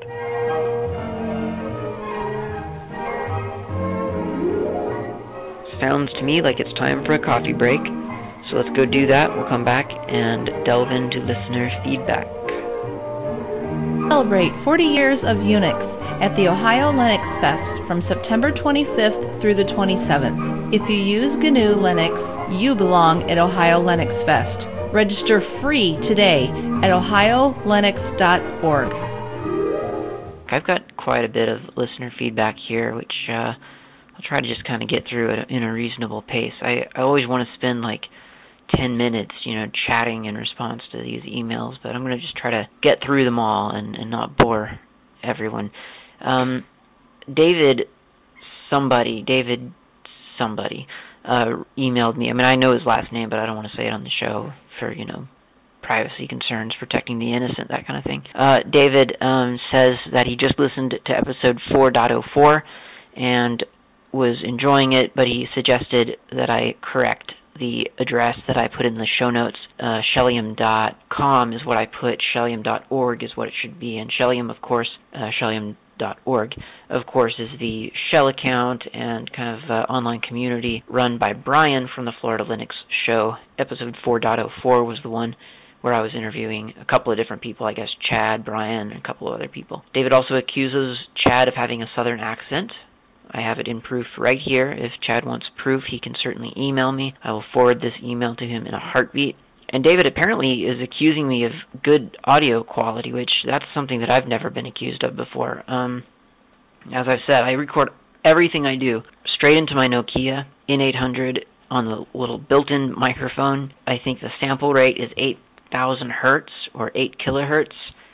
Sounds to me like it's time for a coffee break, so let's go do that. We'll come back and delve into listener feedback. Celebrate forty years of Unix at the Ohio Linux Fest from September twenty-fifth through the twenty-seventh. If you use G N U Linux, you belong at Ohio Linux Fest. Register free today at ohio linux dot org. I've got quite a bit of listener feedback here, which uh, I'll try to just kind of get through it in a reasonable pace. I, I always want to spend like ten minutes, you know, chatting in response to these emails, but I'm going to just try to get through them all and, and not bore everyone. Um, David somebody, David somebody, uh, emailed me. I mean, I know his last name, but I don't want to say it on the show for, you know, privacy concerns, protecting the innocent, that kind of thing. Uh, David um, says that he just listened to episode four point oh four and was enjoying it, but he suggested that I correct the address that I put in the show notes. Uh, Shellium dot com is what I put. Shellium dot org is what it should be. And Shellium, of course, uh, Shellium dot org, of course, is the Shell account and kind of uh, online community run by Brian from the Florida Linux Show. Episode four point oh four was the one where I was interviewing a couple of different people, I guess Chad, Brian, and a couple of other people. David also accuses Chad of having a southern accent. I have it in proof right here. If Chad wants proof, he can certainly email me. I will forward this email to him in a heartbeat. And David apparently is accusing me of good audio quality, which that's something that I've never been accused of before. Um, as I've said, I record everything I do straight into my Nokia N eight hundred on the little built-in microphone. I think the sample rate is eight thousand hertz or eight kilohertz.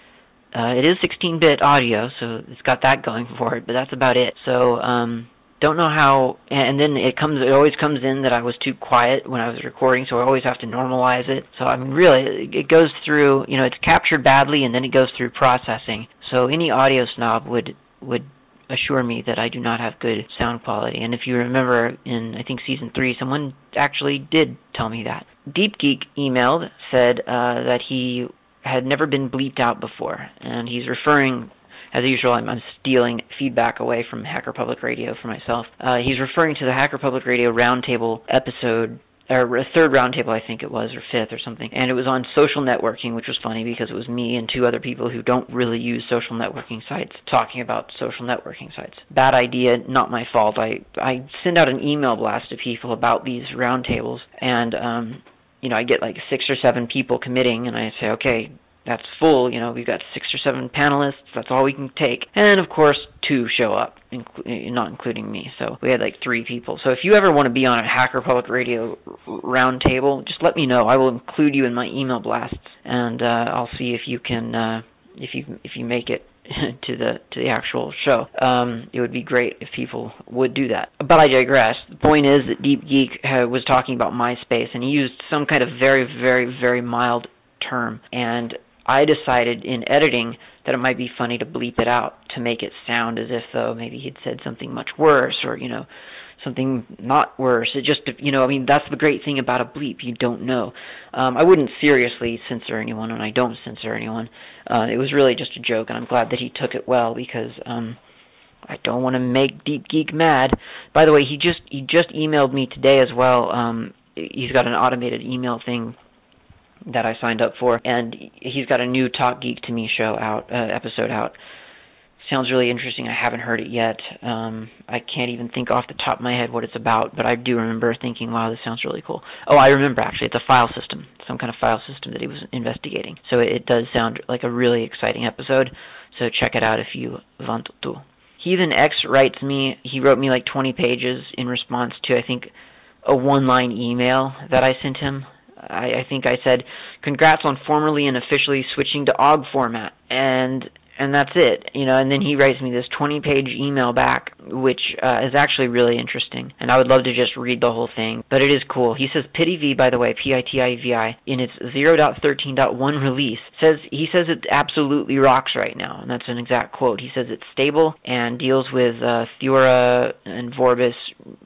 Uh, it is sixteen-bit audio, so it's got that going for it, but that's about it. So, um, don't know how, and then it comes, it always comes in that I was too quiet when I was recording, so I always have to normalize it. So, I mean, really, it goes through, you know, it's captured badly, and then it goes through processing. So, any audio snob would, would assure me that I do not have good sound quality. And if you remember in, I think, season three, someone actually did tell me that. DeepGeek emailed, said uh, that he had never been bleeped out before, and he's referring, as usual, I'm, I'm stealing feedback away from Hacker Public Radio for myself. Uh, he's referring to the Hacker Public Radio Roundtable episode, or a third roundtable, I think it was, or fifth or something, and it was on social networking, which was funny because it was me and two other people who don't really use social networking sites talking about social networking sites. Bad idea, not my fault. I, I send out an email blast to people about these roundtables, and um, you know, I get like six or seven people committing, and I say, okay, that's full, you know, we've got six or seven panelists, that's all we can take. And, of course, two show up, inclu- not including me, so we had like three people. So if you ever want to be on a Hacker Public Radio roundtable, just let me know. I will include you in my email blasts, and uh, I'll see if you can, uh, if you if you make it to the to the actual show. Um, it would be great if people would do that. But I digress. The point is that DeepGeek uh, was talking about MySpace, and he used some kind of very, very, very mild term. And I decided in editing that it might be funny to bleep it out to make it sound as if though maybe he'd said something much worse or, you know, something not worse. It just, you know, I mean, that's the great thing about a bleep. You don't know. Um, I wouldn't seriously censor anyone, and I don't censor anyone. Uh, it was really just a joke, and I'm glad that he took it well because um, I don't want to make DeepGeek mad. By the way, he just he just emailed me today as well. Um, he's got an automated email thing that I signed up for, and he's got a new Talk Geek to Me show out, uh, episode out. Sounds really interesting. I haven't heard it yet. Um, I can't even think off the top of my head what it's about, but I do remember thinking, wow, this sounds really cool. Oh, I remember, actually. It's a file system, some kind of file system that he was investigating. So it, it does sound like a really exciting episode, so check it out if you want to. Heathen X writes me, he wrote me like twenty pages in response to, I think, a one-line email that I sent him. I, I think I said, congrats on formally and officially switching to O G format, and and that's it, you know. And then he writes me this twenty-page email back, which uh, is actually really interesting, and I would love to just read the whole thing, but it is cool. He says PitiV, by the way, P I T I V I, in its zero point thirteen point one release, says he says it absolutely rocks right now, and that's an exact quote. He says it's stable and deals with uh, Theora and Vorbis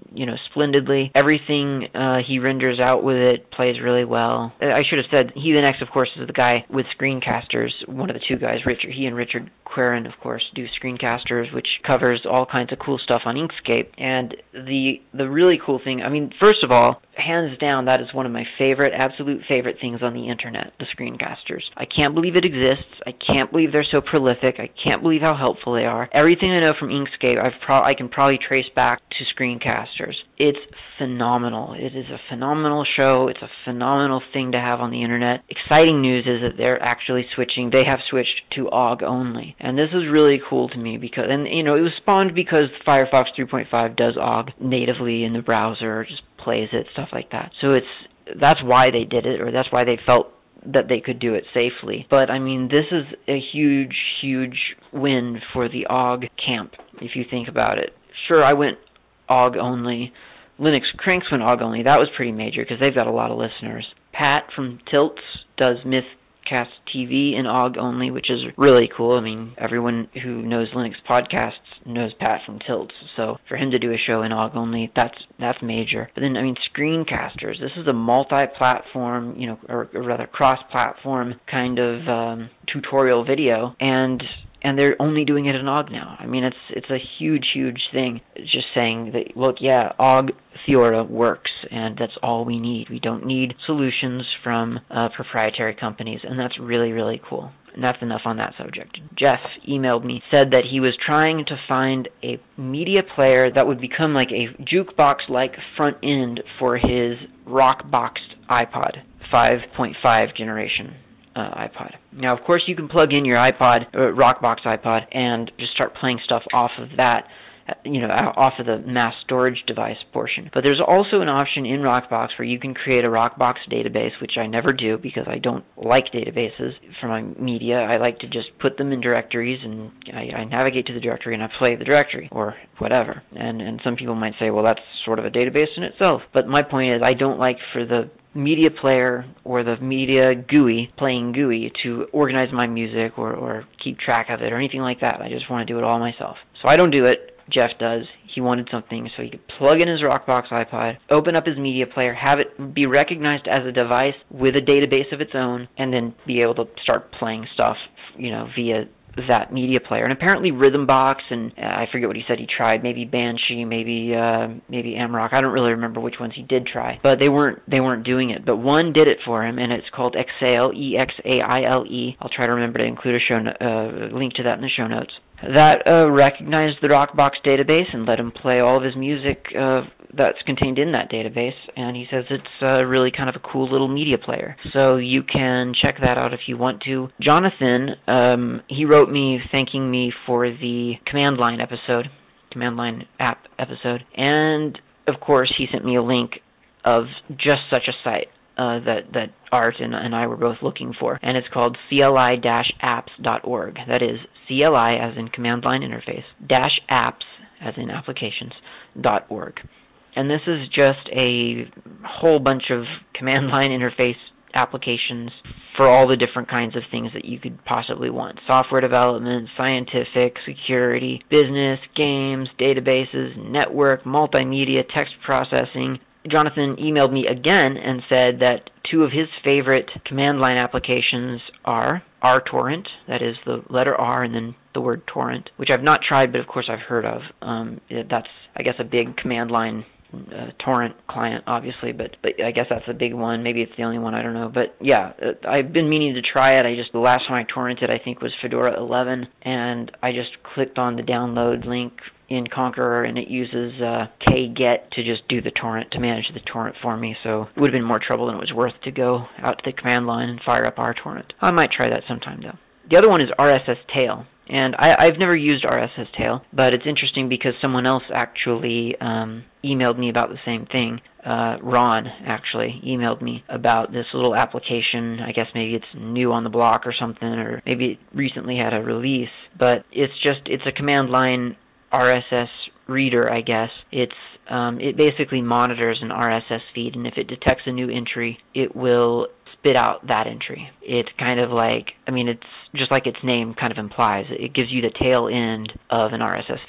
you know, splendidly. Everything uh, he renders out with it plays really well. I should have said Heathen X, of course, is the guy with Screencasters, one of the two guys. Richard, he and Richard Queren, of course, do Screencasters, which covers all kinds of cool stuff on Inkscape. And the the really cool thing, I mean, first of all, hands down, that is one of my favorite, absolute favorite things on the internet, the Screencasters. I can't believe it exists. I can't believe they're so prolific. I can't believe how helpful they are. Everything I know from Inkscape, I've pro- I can probably trace back to Screencasters. It's phenomenal. It is a phenomenal show. It's a phenomenal thing to have on the internet. Exciting news is that they're actually switching. They have switched to O G only. And this is really cool to me because, and you know, it was spawned because Firefox three point five does O G natively in the browser, just plays it, stuff like that. So it's, that's why they did it, or that's why they felt that they could do it safely. But I mean, this is a huge, huge win for the O G camp, if you think about it. Sure, I went O G only. Linux Cranks went O G only. That was pretty major because they've got a lot of listeners. Pat from Tilts does Mythcast T V in O G only, which is really cool. I mean, everyone who knows Linux podcasts knows Pat from Tilts, so for him to do a show in O G only, that's that's major. But then, I mean, Screencasters, this is a multi-platform, you know, or, or rather cross-platform kind of um, tutorial video, and and they're only doing it in O G now. I mean, it's it's a huge, huge thing. It's just saying that, look, yeah, O G Theora works, and that's all we need. We don't need solutions from uh, proprietary companies, and that's really, really cool. And that's enough on that subject. Jeff emailed me, said that he was trying to find a media player that would become like a jukebox-like front end for his Rockboxed iPod, five point five generation. Uh, iPod. Now, of course, you can plug in your iPod, uh, Rockbox iPod, and just start playing stuff off of that, you know, off of the mass storage device portion. But there's also an option in Rockbox where you can create a Rockbox database, which I never do because I don't like databases for my media. I like to just put them in directories, and I, I navigate to the directory and I play the directory, or whatever. And, and some people might say, well, that's sort of a database in itself. But my point is, I don't like for the media player or the media G U I, playing G U I, to organize my music or, or keep track of it or anything like that. I just want to do it all myself. So I don't do it. Jeff does. He wanted something so he could plug in his Rockbox iPod, open up his media player, have it be recognized as a device with a database of its own, and then be able to start playing stuff, you know, via that media player. And apparently Rhythmbox, and uh, I forget what he said he tried, maybe Banshee, maybe uh, maybe Amrock. I don't really remember which ones he did try, but they weren't they weren't doing it. But one did it for him, and it's called Exaile, E X A I L E. I'll try to remember to include a show no- uh, link to that in the show notes. That uh, recognized the Rockbox database and let him play all of his music uh, that's contained in that database, and he says it's uh, really kind of a cool little media player. So you can check that out if you want to. Jonathan, um, he wrote me thanking me for the command line episode, command line app episode, and of course he sent me a link of just such a site. Uh, that, that Art and, and I were both looking for, and it's called C L I dash apps dot org. That is C L I as in command line interface, dash apps as in applications, dot org. And this is just a whole bunch of command line interface applications for all the different kinds of things that you could possibly want. Software development, scientific, security, business, games, databases, network, multimedia, text processing. Jonathan emailed me again and said that two of his favorite command line applications are RTorrent, that is the letter R and then the word torrent, which I've not tried, but of course I've heard of. Um, that's, I guess, a big command line uh, torrent client, obviously, but, but I guess that's a big one. Maybe it's the only one, I don't know. But yeah, uh, I've been meaning to try it. I just, the last time I torrented, I think, was Fedora eleven, and I just clicked on the download link in Konqueror, and it uses uh, kget to just do the torrent, to manage the torrent for me, so it would have been more trouble than it was worth to go out to the command line and fire up RTorrent. I might try that sometime, though. The other one is R S S Tail, and I, I've never used R S S Tail, but it's interesting because someone else actually um, emailed me about the same thing. Uh, Ron, actually, emailed me about this little application. I guess maybe it's new on the block or something, or maybe it recently had a release, but it's just, it's a command line R S S reader, I guess. It's um, it basically monitors an R S S feed, and if it detects a new entry, it will spit out that entry. It's kind of like, I mean, it's just like its name kind of implies. It gives you the tail end of an R S S feed.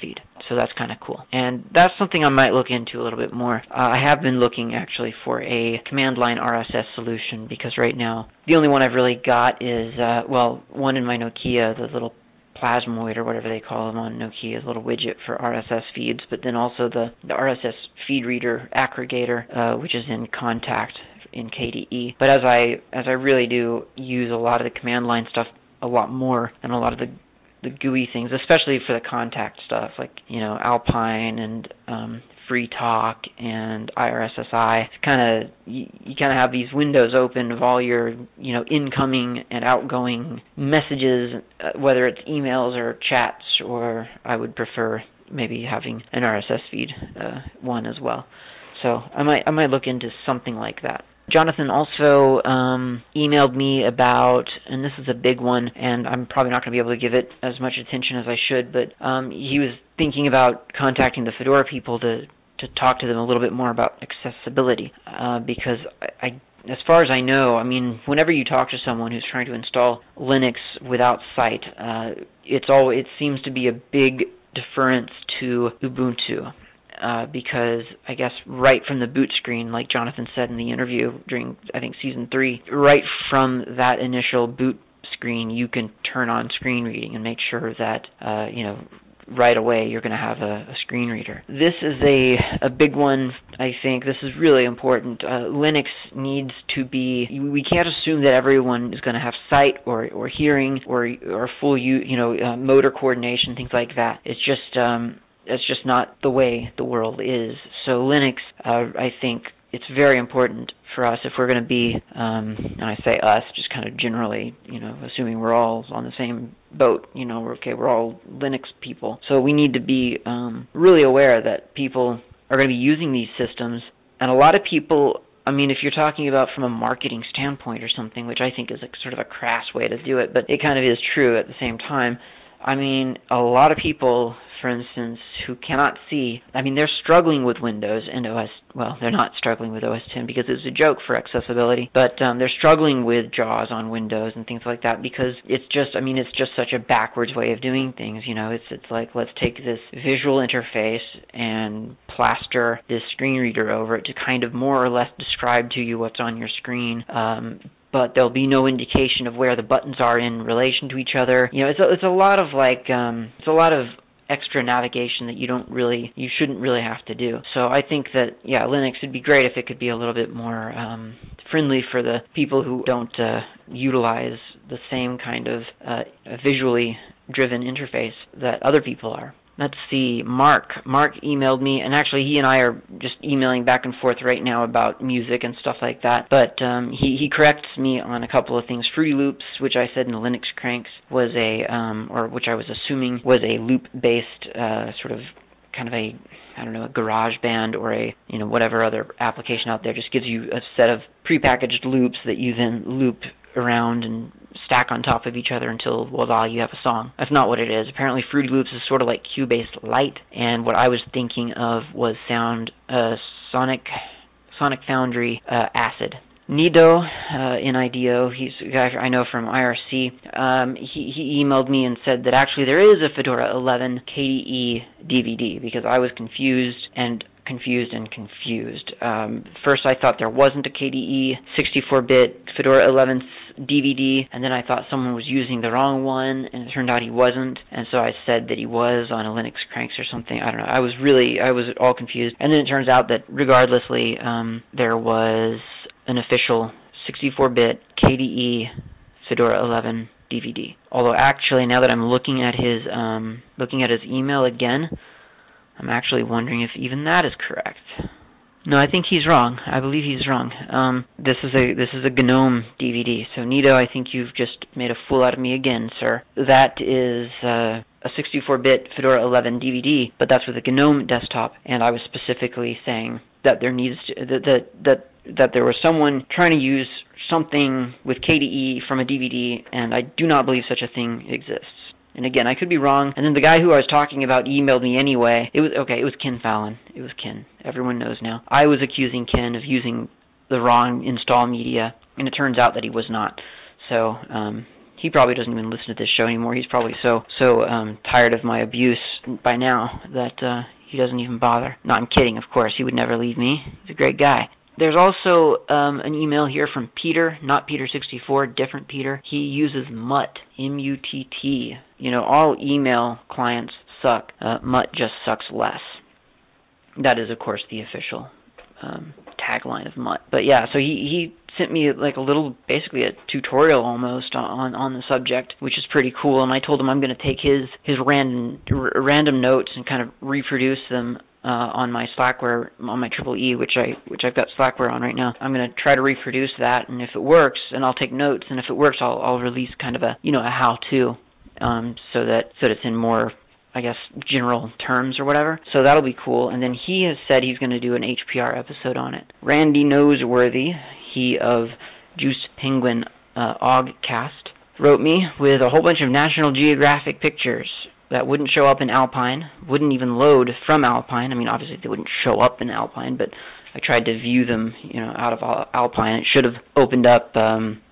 so that's kind of cool. And that's something I might look into a little bit more. Uh, I have been looking actually for a command line R S S solution, because right now the only one I've really got is, uh, well, one in my Nokia, the little Plasmoid or whatever they call them on Nokia, a little widget for R S S feeds, but then also the, the R S S feed reader aggregator, uh, which is in Contact in K D E. But as I as I really do use a lot of the command line stuff a lot more than a lot of the the G U I things, especially for the Contact stuff, like, you know, Alpine and um, FreeTalk and I R S S I. Kind of you, you kind of have these windows open of all your, you know, incoming and outgoing messages, uh, whether it's emails or chats, or I would prefer maybe having an R S S feed uh, one as well. So I might I might look into something like that. Jonathan also um, emailed me about, and this is a big one, and I'm probably not going to be able to give it as much attention as I should, but um, he was thinking about contacting the Fedora people to, to talk to them a little bit more about accessibility, uh, because I, I as far as I know, I mean, whenever you talk to someone who's trying to install Linux without sight, uh, it's all it seems to be a big deference to Ubuntu. Uh, because I guess right from the boot screen, like Jonathan said in the interview during, I think, season three, right from that initial boot screen, you can turn on screen reading and make sure that, uh, you know, right away you're going to have a, a screen reader. This is a, a big one, I think. This is really important. Uh, Linux needs to be, we can't assume that everyone is going to have sight or, or hearing or, or full, you know, uh, motor coordination, things like that. It's just... Um, That's just not the way the world is. So Linux, uh, I think it's very important for us if we're going to be, um, and I say us, just kind of generally, you know, assuming we're all on the same boat, you know, we're, okay, we're all Linux people. So we need to be um, really aware that people are going to be using these systems, and a lot of people, I mean, if you're talking about from a marketing standpoint or something, which I think is like sort of a crass way to do it, but it kind of is true at the same time. I mean, a lot of people, for instance, who cannot see, I mean, they're struggling with Windows and O S, well, they're not struggling with O S ten because it's a joke for accessibility, but um, they're struggling with JAWS on Windows and things like that because it's just, I mean, it's just such a backwards way of doing things, you know, it's it's like, let's take this visual interface and plaster this screen reader over it to kind of more or less describe to you what's on your screen, um, but there'll be no indication of where the buttons are in relation to each other. You know, it's a, it's a lot of like, um, it's a lot of extra navigation that you don't really, you shouldn't really have to do. So I think that, yeah, Linux would be great if it could be a little bit more um, friendly for the people who don't uh, utilize the same kind of uh, visually driven interface that other people are. Let's see, Mark. Mark emailed me, and actually he and I are just emailing back and forth right now about music and stuff like that, but um, he, he corrects me on a couple of things. Fruity Loops, which I said in the Linux Cranks, was a, um, or which I was assuming was a loop-based uh, sort of kind of a, I don't know, a GarageBand or a, you know, whatever other application out there just gives you a set of prepackaged loops that you then loop around and stack on top of each other until, voila, you have a song. That's not what it is. Apparently Fruity Loops is sort of like Cubase Lite, and what I was thinking of was sound uh, Sonic Sonic Foundry uh, Acid. Nido uh, in IDEO, he's a guy I know from I R C, um, he, he emailed me and said that actually there is a Fedora eleven K D E D V D because I was confused and confused and confused. Um, first I thought there wasn't a K D E sixty-four bit Fedora eleven D V D, and then I thought someone was using the wrong one, and it turned out he wasn't, and so I said that he was on a Linux Cranks or something. I don't know. I was really, I was all confused. And then it turns out that regardlessly, um, there was an official sixty-four bit K D E Fedora eleven D V D. Although actually, now that I'm looking at his um, looking at his email again, I'm actually wondering if even that is correct. No, I think he's wrong. I believe he's wrong. Um, this is a this is a GNOME D V D. So Nido, I think you've just made a fool out of me again, sir. That is uh, a sixty-four bit Fedora eleven D V D, but that's with a GNOME desktop. And I was specifically saying that there needs to, that that that that there was someone trying to use something with K D E from a D V D, and I do not believe such a thing exists. And again, I could be wrong. And then the guy who I was talking about emailed me anyway. It was, okay, it was Ken Fallon. It was Ken. Everyone knows now. I was accusing Ken of using the wrong install media, and it turns out that he was not. So, um, he probably doesn't even listen to this show anymore. He's probably so so um, tired of my abuse by now that uh, he doesn't even bother. No, I'm kidding, of course. He would never leave me. He's a great guy. There's also um, an email here from Peter, not Peter sixty-four, different Peter. He uses Mutt, M U T T. You know, all email clients suck. Uh, Mutt just sucks less. That is, of course, the official um, tagline of Mutt. But yeah, so he, he sent me like a little, basically a tutorial almost on on the subject, which is pretty cool. And I told him I'm going to take his his random r- random notes and kind of reproduce them uh, on my Slackware, on my Triple E, which I which I've got Slackware on right now. I'm going to try to reproduce that, and if it works, and I'll take notes, and if it works, I'll I'll release kind of a you know a how-to, um, so that so that it's in more, I guess, general terms or whatever. So that'll be cool. And then he has said he's going to do an H P R episode on it. Randy Noseworthy, he of Juice Penguin uh, Ogcast, wrote me with a whole bunch of National Geographic pictures that wouldn't show up in Alpine, wouldn't even load from Alpine. I mean, obviously they wouldn't show up in Alpine, but I tried to view them, you know, out of Alpine. It should have opened up um,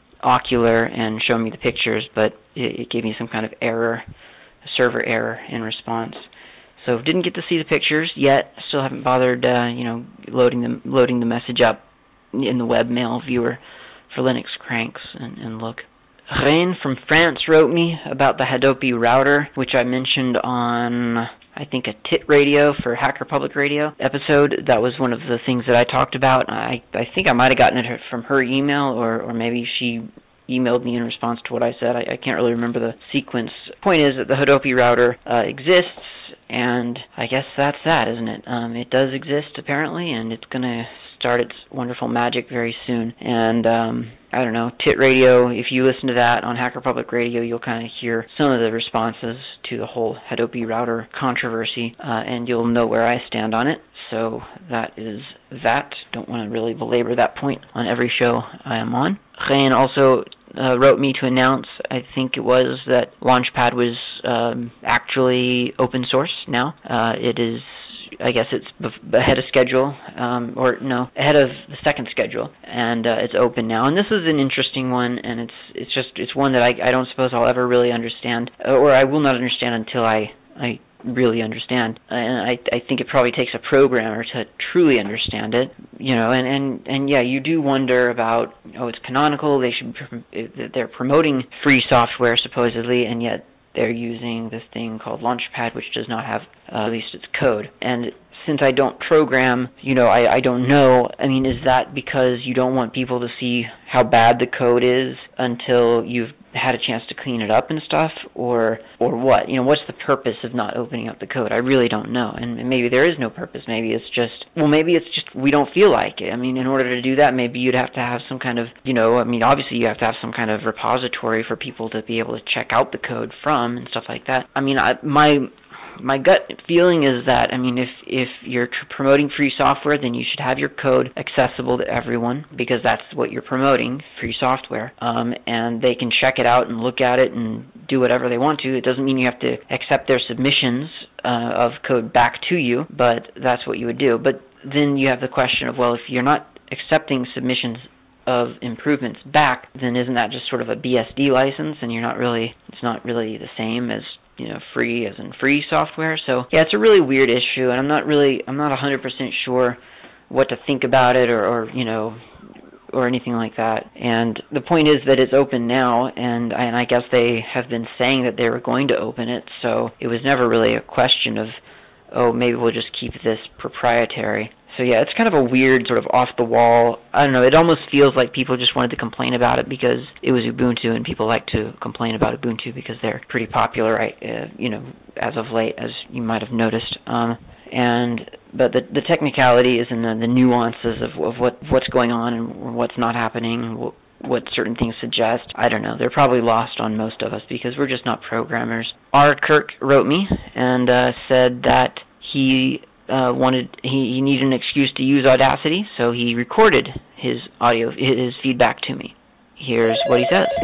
Ocular and shown me the pictures, but it, it gave me some kind of error, a server error in response. So didn't get to see the pictures yet. Still haven't bothered, uh, you know, loading them, loading the message up in the webmail viewer for Linux cranks and, and look. Reine from France wrote me about the Hadopi router, which I mentioned on, I think, a T I T Radio for Hacker Public Radio episode. That was one of the things that I talked about. I, I think I might have gotten it from her email, or, or maybe she emailed me in response to what I said. I, I can't really remember the sequence. Point is that the Hadopi router uh, exists, and I guess that's that, isn't it? Um, it does exist, apparently, and it's going to start its wonderful magic very soon. And um, I don't know, T I T Radio, if you listen to that on Hacker Public Radio, you'll kind of hear some of the responses to the whole Hadopi router controversy, uh, and you'll know where I stand on it. So that is that. Don't want to really belabor that point on every show I am on. Reine also uh, wrote me to announce, I think it was, that Launchpad was um, actually open source now. Uh, it is, I guess it's ahead of schedule, um, or no, ahead of the second schedule, and uh, it's open now. And this is an interesting one, and it's it's just it's one that I, I don't suppose I'll ever really understand, or I will not understand until I I really understand. And I I think it probably takes a programmer to truly understand it, you know. And and, and yeah, you do wonder about, oh, it's canonical. They should they're promoting free software supposedly, and yet they're using this thing called Launchpad, which does not have uh, at least its code. And since I don't program, you know, I, I don't know. I mean, is that because you don't want people to see how bad the code is until you've had a chance to clean it up and stuff, or or what? You know, what's the purpose of not opening up the code? I really don't know. And maybe there is no purpose. Maybe it's just, well, maybe it's just we don't feel like it. I mean, in order to do that, maybe you'd have to have some kind of, you know, I mean, obviously you have to have some kind of repository for people to be able to check out the code from and stuff like that. I mean, I, my My gut feeling is that, I mean, if if you're promoting free software, then you should have your code accessible to everyone, because that's what you're promoting, free software. Um, and they can check it out and look at it and do whatever they want to. It doesn't mean you have to accept their submissions uh, of code back to you, but that's what you would do. But then you have the question of, well, if you're not accepting submissions of improvements back, then isn't that just sort of a B S D license, and you're not really, it's not really the same as, you know, free as in free software. So yeah, it's a really weird issue, and I'm not really, I'm not one hundred percent sure what to think about it, or, or you know, or anything like that. And the point is that it's open now, and I, and I guess they have been saying that they were going to open it, so it was never really a question of, oh, maybe we'll just keep this proprietary. So yeah, it's kind of a weird, sort of off-the-wall, I don't know, it almost feels like people just wanted to complain about it because it was Ubuntu, and people like to complain about Ubuntu because they're pretty popular, right, uh, you know, as of late, as you might have noticed. Um, and But the the technicality is in the, the nuances of, of what what's going on and what's not happening, what, what certain things suggest. I don't know. They're probably lost on most of us because we're just not programmers. R. Kirk wrote me and uh, said that he... Uh, wanted he, he needed an excuse to use Audacity, so he recorded his audio, his feedback to me. Here's what he says.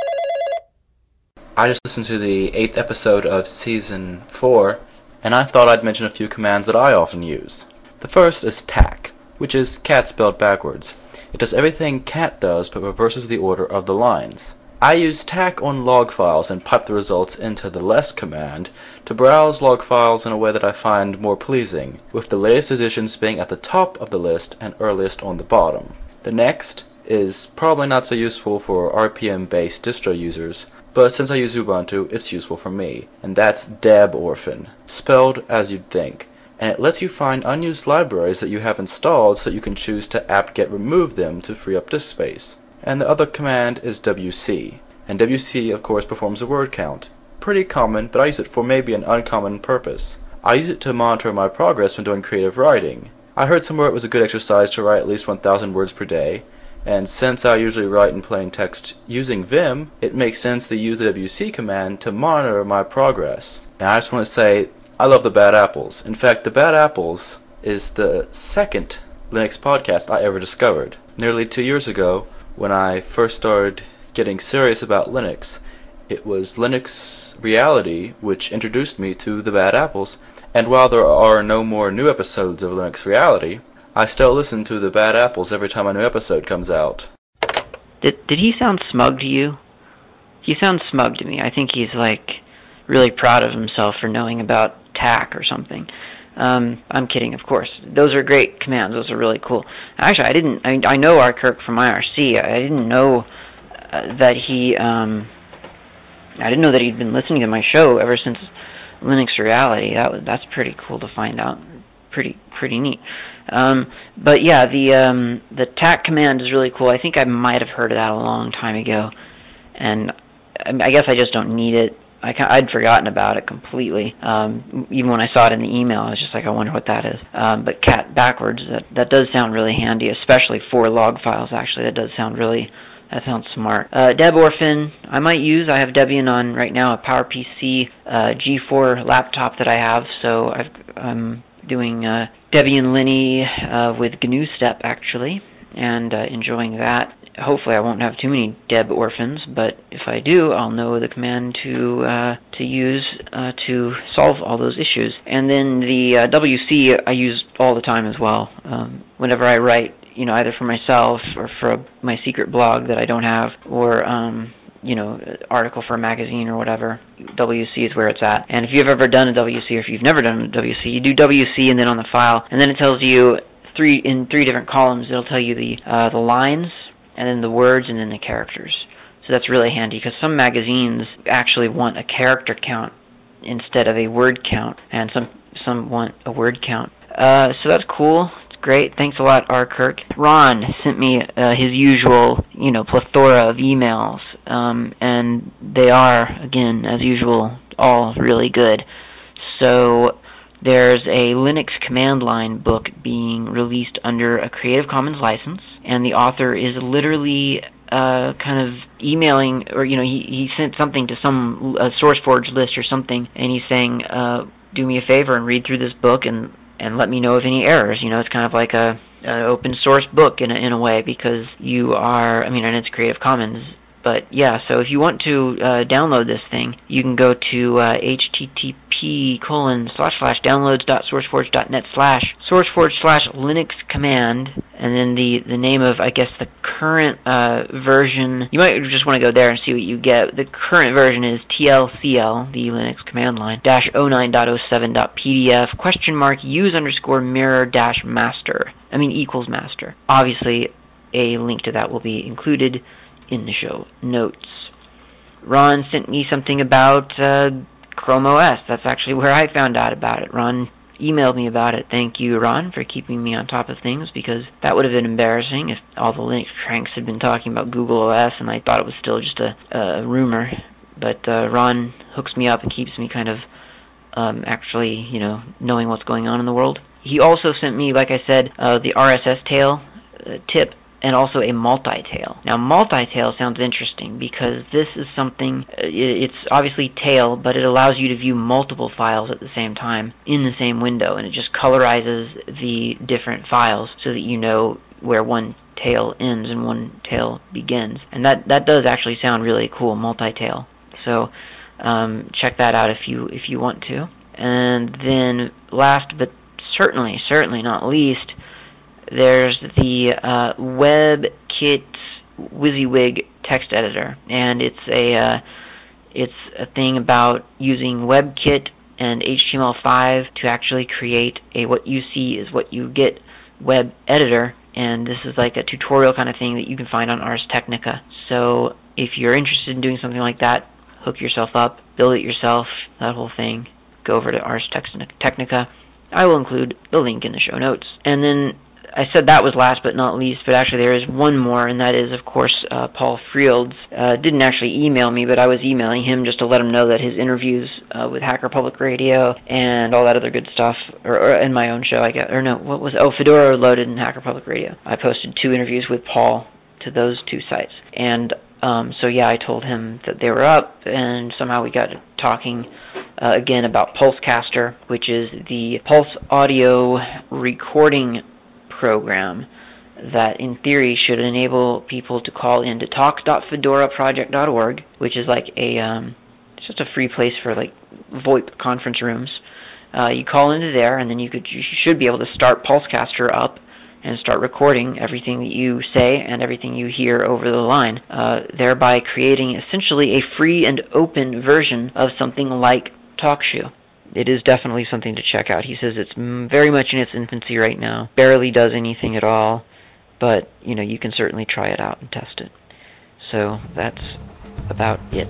I just listened to the eighth episode of season four, and I thought I'd mention a few commands that I often use. The first is tac, which is cat spelled backwards. It does everything cat does, but reverses the order of the lines. I use tack on log files and pipe the results into the less command to browse log files in a way that I find more pleasing, with the latest editions being at the top of the list and earliest on the bottom. The next is probably not so useful for R P M-based distro users, but since I use Ubuntu, it's useful for me, and that's DebOrphan, spelled as you'd think, and it lets you find unused libraries that you have installed so that you can choose to apt-get remove them to free up disk space. And the other command is W C, and W C of course performs a word count. Pretty common, but I use it for maybe an uncommon purpose. I use it to monitor my progress when doing creative writing. I heard somewhere it was a good exercise to write at least one thousand words per day, and since I usually write in plain text using Vim, it makes sense to use the W C command to monitor my progress. And I just want to say, I love the Bad Apples. In fact, the Bad Apples is the second Linux podcast I ever discovered. Nearly two years ago, when I first started getting serious about Linux, it was Linux Reality which introduced me to the Bad Apples, and while there are no more new episodes of Linux Reality, I still listen to the Bad Apples every time a new episode comes out. Did did he sound smug to you? He sounds smug to me. I think he's like really proud of himself for knowing about tack or something. Um, I'm kidding, of course. Those are great commands. Those are really cool. Actually, I didn't. I, I know R. Kirk from I R C. I didn't know uh, that he. Um, I didn't know that he'd been listening to my show ever since Linux Reality. That was that's pretty cool to find out. Pretty pretty neat. Um, but yeah, the um, the tack command is really cool. I think I might have heard of that a long time ago, and I guess I just don't need it. I, I'd forgotten about it completely. Um, even when I saw it in the email, I was just like, I wonder what that is. Um, but cat backwards, that, that does sound really handy, especially for log files, actually. That does sound really, that sounds smart. Uh, DebOrphan, I might use. I have Debian on right now, a PowerPC uh, G four laptop that I have, so I've, I'm doing uh, Debian Lini uh, with G N U Step, actually, and uh, enjoying that. Hopefully I won't have too many DebOrphans, but if I do, I'll know the command to uh, to use uh, to solve all those issues. And then the uh, W C I use all the time as well. Um, whenever I write, you know, either for myself or for a, my secret blog that I don't have, or um, you know, an article for a magazine or whatever, W C is where it's at. And if you've ever done a W C, or if you've never done a W C, you do W C and then on the file, and then it tells you three in three different columns. It'll tell you the uh, the lines, and then the words, and then the characters. So that's really handy, because some magazines actually want a character count instead of a word count, and some some want a word count. Uh, so that's cool. It's great. Thanks a lot, R. Kirk. Ron sent me uh, his usual, you know, plethora of emails, um, and they are, again, as usual, all really good. So there's a Linux command line book being released under a Creative Commons license, and the author is literally uh, kind of emailing, or, you know, he, he sent something to some uh, SourceForge list or something, and he's saying, uh, do me a favor and read through this book and, and let me know of any errors. You know, it's kind of like a an open source book in a, in a way, because you are, I mean, and it's Creative Commons. But yeah, so if you want to uh, download this thing, you can go to uh, http colon slash slash downloads dot sourceforge dot net slash sourceforge slash Linux command, and then the, the name of, I guess, the current uh, version. You might just want to go there and see what you get. The current version is T L C L, the Linux command line, dash oh nine dot oh seven dot P D F, question mark, use underscore mirror dash master. I mean, equals master. Obviously, a link to that will be included in the show notes. Ron sent me something about uh, Chrome O S. That's actually where I found out about it. Ron emailed me about it. Thank you, Ron, for keeping me on top of things, because that would have been embarrassing if all the Linux cranks had been talking about Google O S and I thought it was still just a, a rumor. But uh, Ron hooks me up and keeps me kind of um, actually, you know, knowing what's going on in the world. He also sent me, like I said, uh, the R S S tail uh, tip, and also a multi-tail. Now, multi-tail sounds interesting because this is something, it's obviously tail, but it allows you to view multiple files at the same time in the same window, and it just colorizes the different files so that you know where one tail ends and one tail begins. And that, that does actually sound really cool, multi-tail. So um, check that out if you if you want to. And then last but certainly, certainly not least, there's the uh, WebKit WYSIWYG text editor, and it's a uh, it's a thing about using WebKit and H T M L five to actually create a what you see is what you get web editor, and this is like a tutorial kind of thing that you can find on Ars Technica. So if you're interested in doing something like that, hook yourself up, build it yourself, that whole thing, go over to Ars Technica. I will include the link in the show notes. And then I said that was last but not least, but actually there is one more, and that is, of course, uh, Paul Frields. Uh, didn't actually email me, but I was emailing him just to let him know that his interviews uh, with Hacker Public Radio and all that other good stuff, or, or in my own show, I guess, or no, what was it? Oh, Fedora Loaded and Hacker Public Radio. I posted two interviews with Paul to those two sites. And um, so, yeah, I told him that they were up, and somehow we got talking uh, again about Pulsecaster, which is the Pulse audio recording program that in theory should enable people to call in to talk dot fedora project dot org, which is like a um, it's just a free place for like VoIP conference rooms. Uh, you call into there, and then you could you should be able to start Pulsecaster up and start recording everything that you say and everything you hear over the line, uh, thereby creating essentially a free and open version of something like TalkShoe. It is definitely something to check out. He says it's very much in its infancy right now, barely does anything at all, but you know, you can certainly try it out and test it. So that's about it.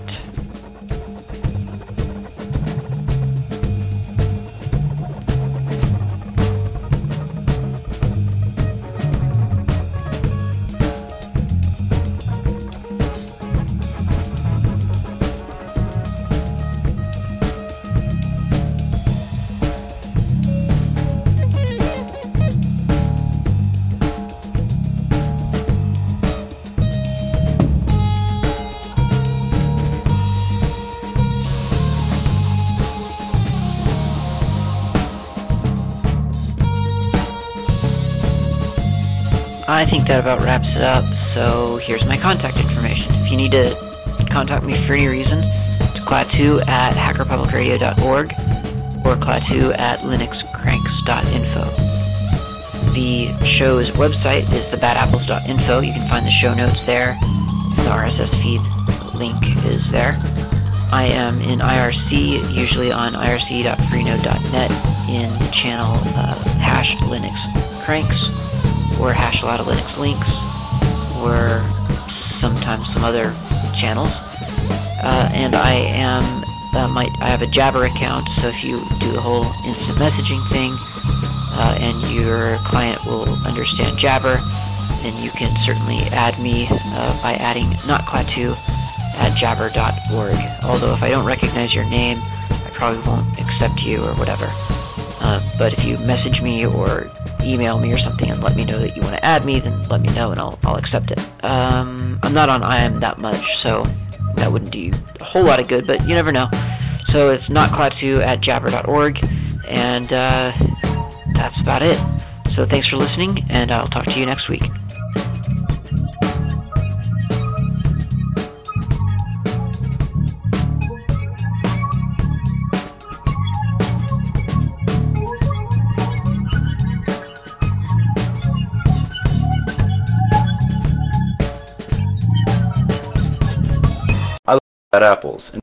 I think that about wraps it up, so here's my contact information. If you need to contact me for any reason, it's Klaatu at hacker public radio dot org or Klaatu at linux cranks dot info. The show's website is the bad apples dot info. You can find the show notes there. The R S S feed link is there. I am in I R C, usually on I R C dot freenode dot net in the channel uh, hash Linux Cranks, or hash a lot of Linux links, or sometimes some other channels. Uh, and I am, uh, my, I have a Jabber account, so if you do the whole instant messaging thing, uh, and your client will understand Jabber, then you can certainly add me uh, by adding notklaatu at jabber dot org. Although if I don't recognize your name, I probably won't accept you or whatever. Uh, but if you message me or email me or something and let me know that you want to add me, then let me know and I'll I'll accept it. Um, I'm not on I M that much, so that wouldn't do a whole lot of good, but you never know. So it's notklaatu at jabber dot org, and uh, that's about it. So thanks for listening, and I'll talk to you next week. I love Bad Apples.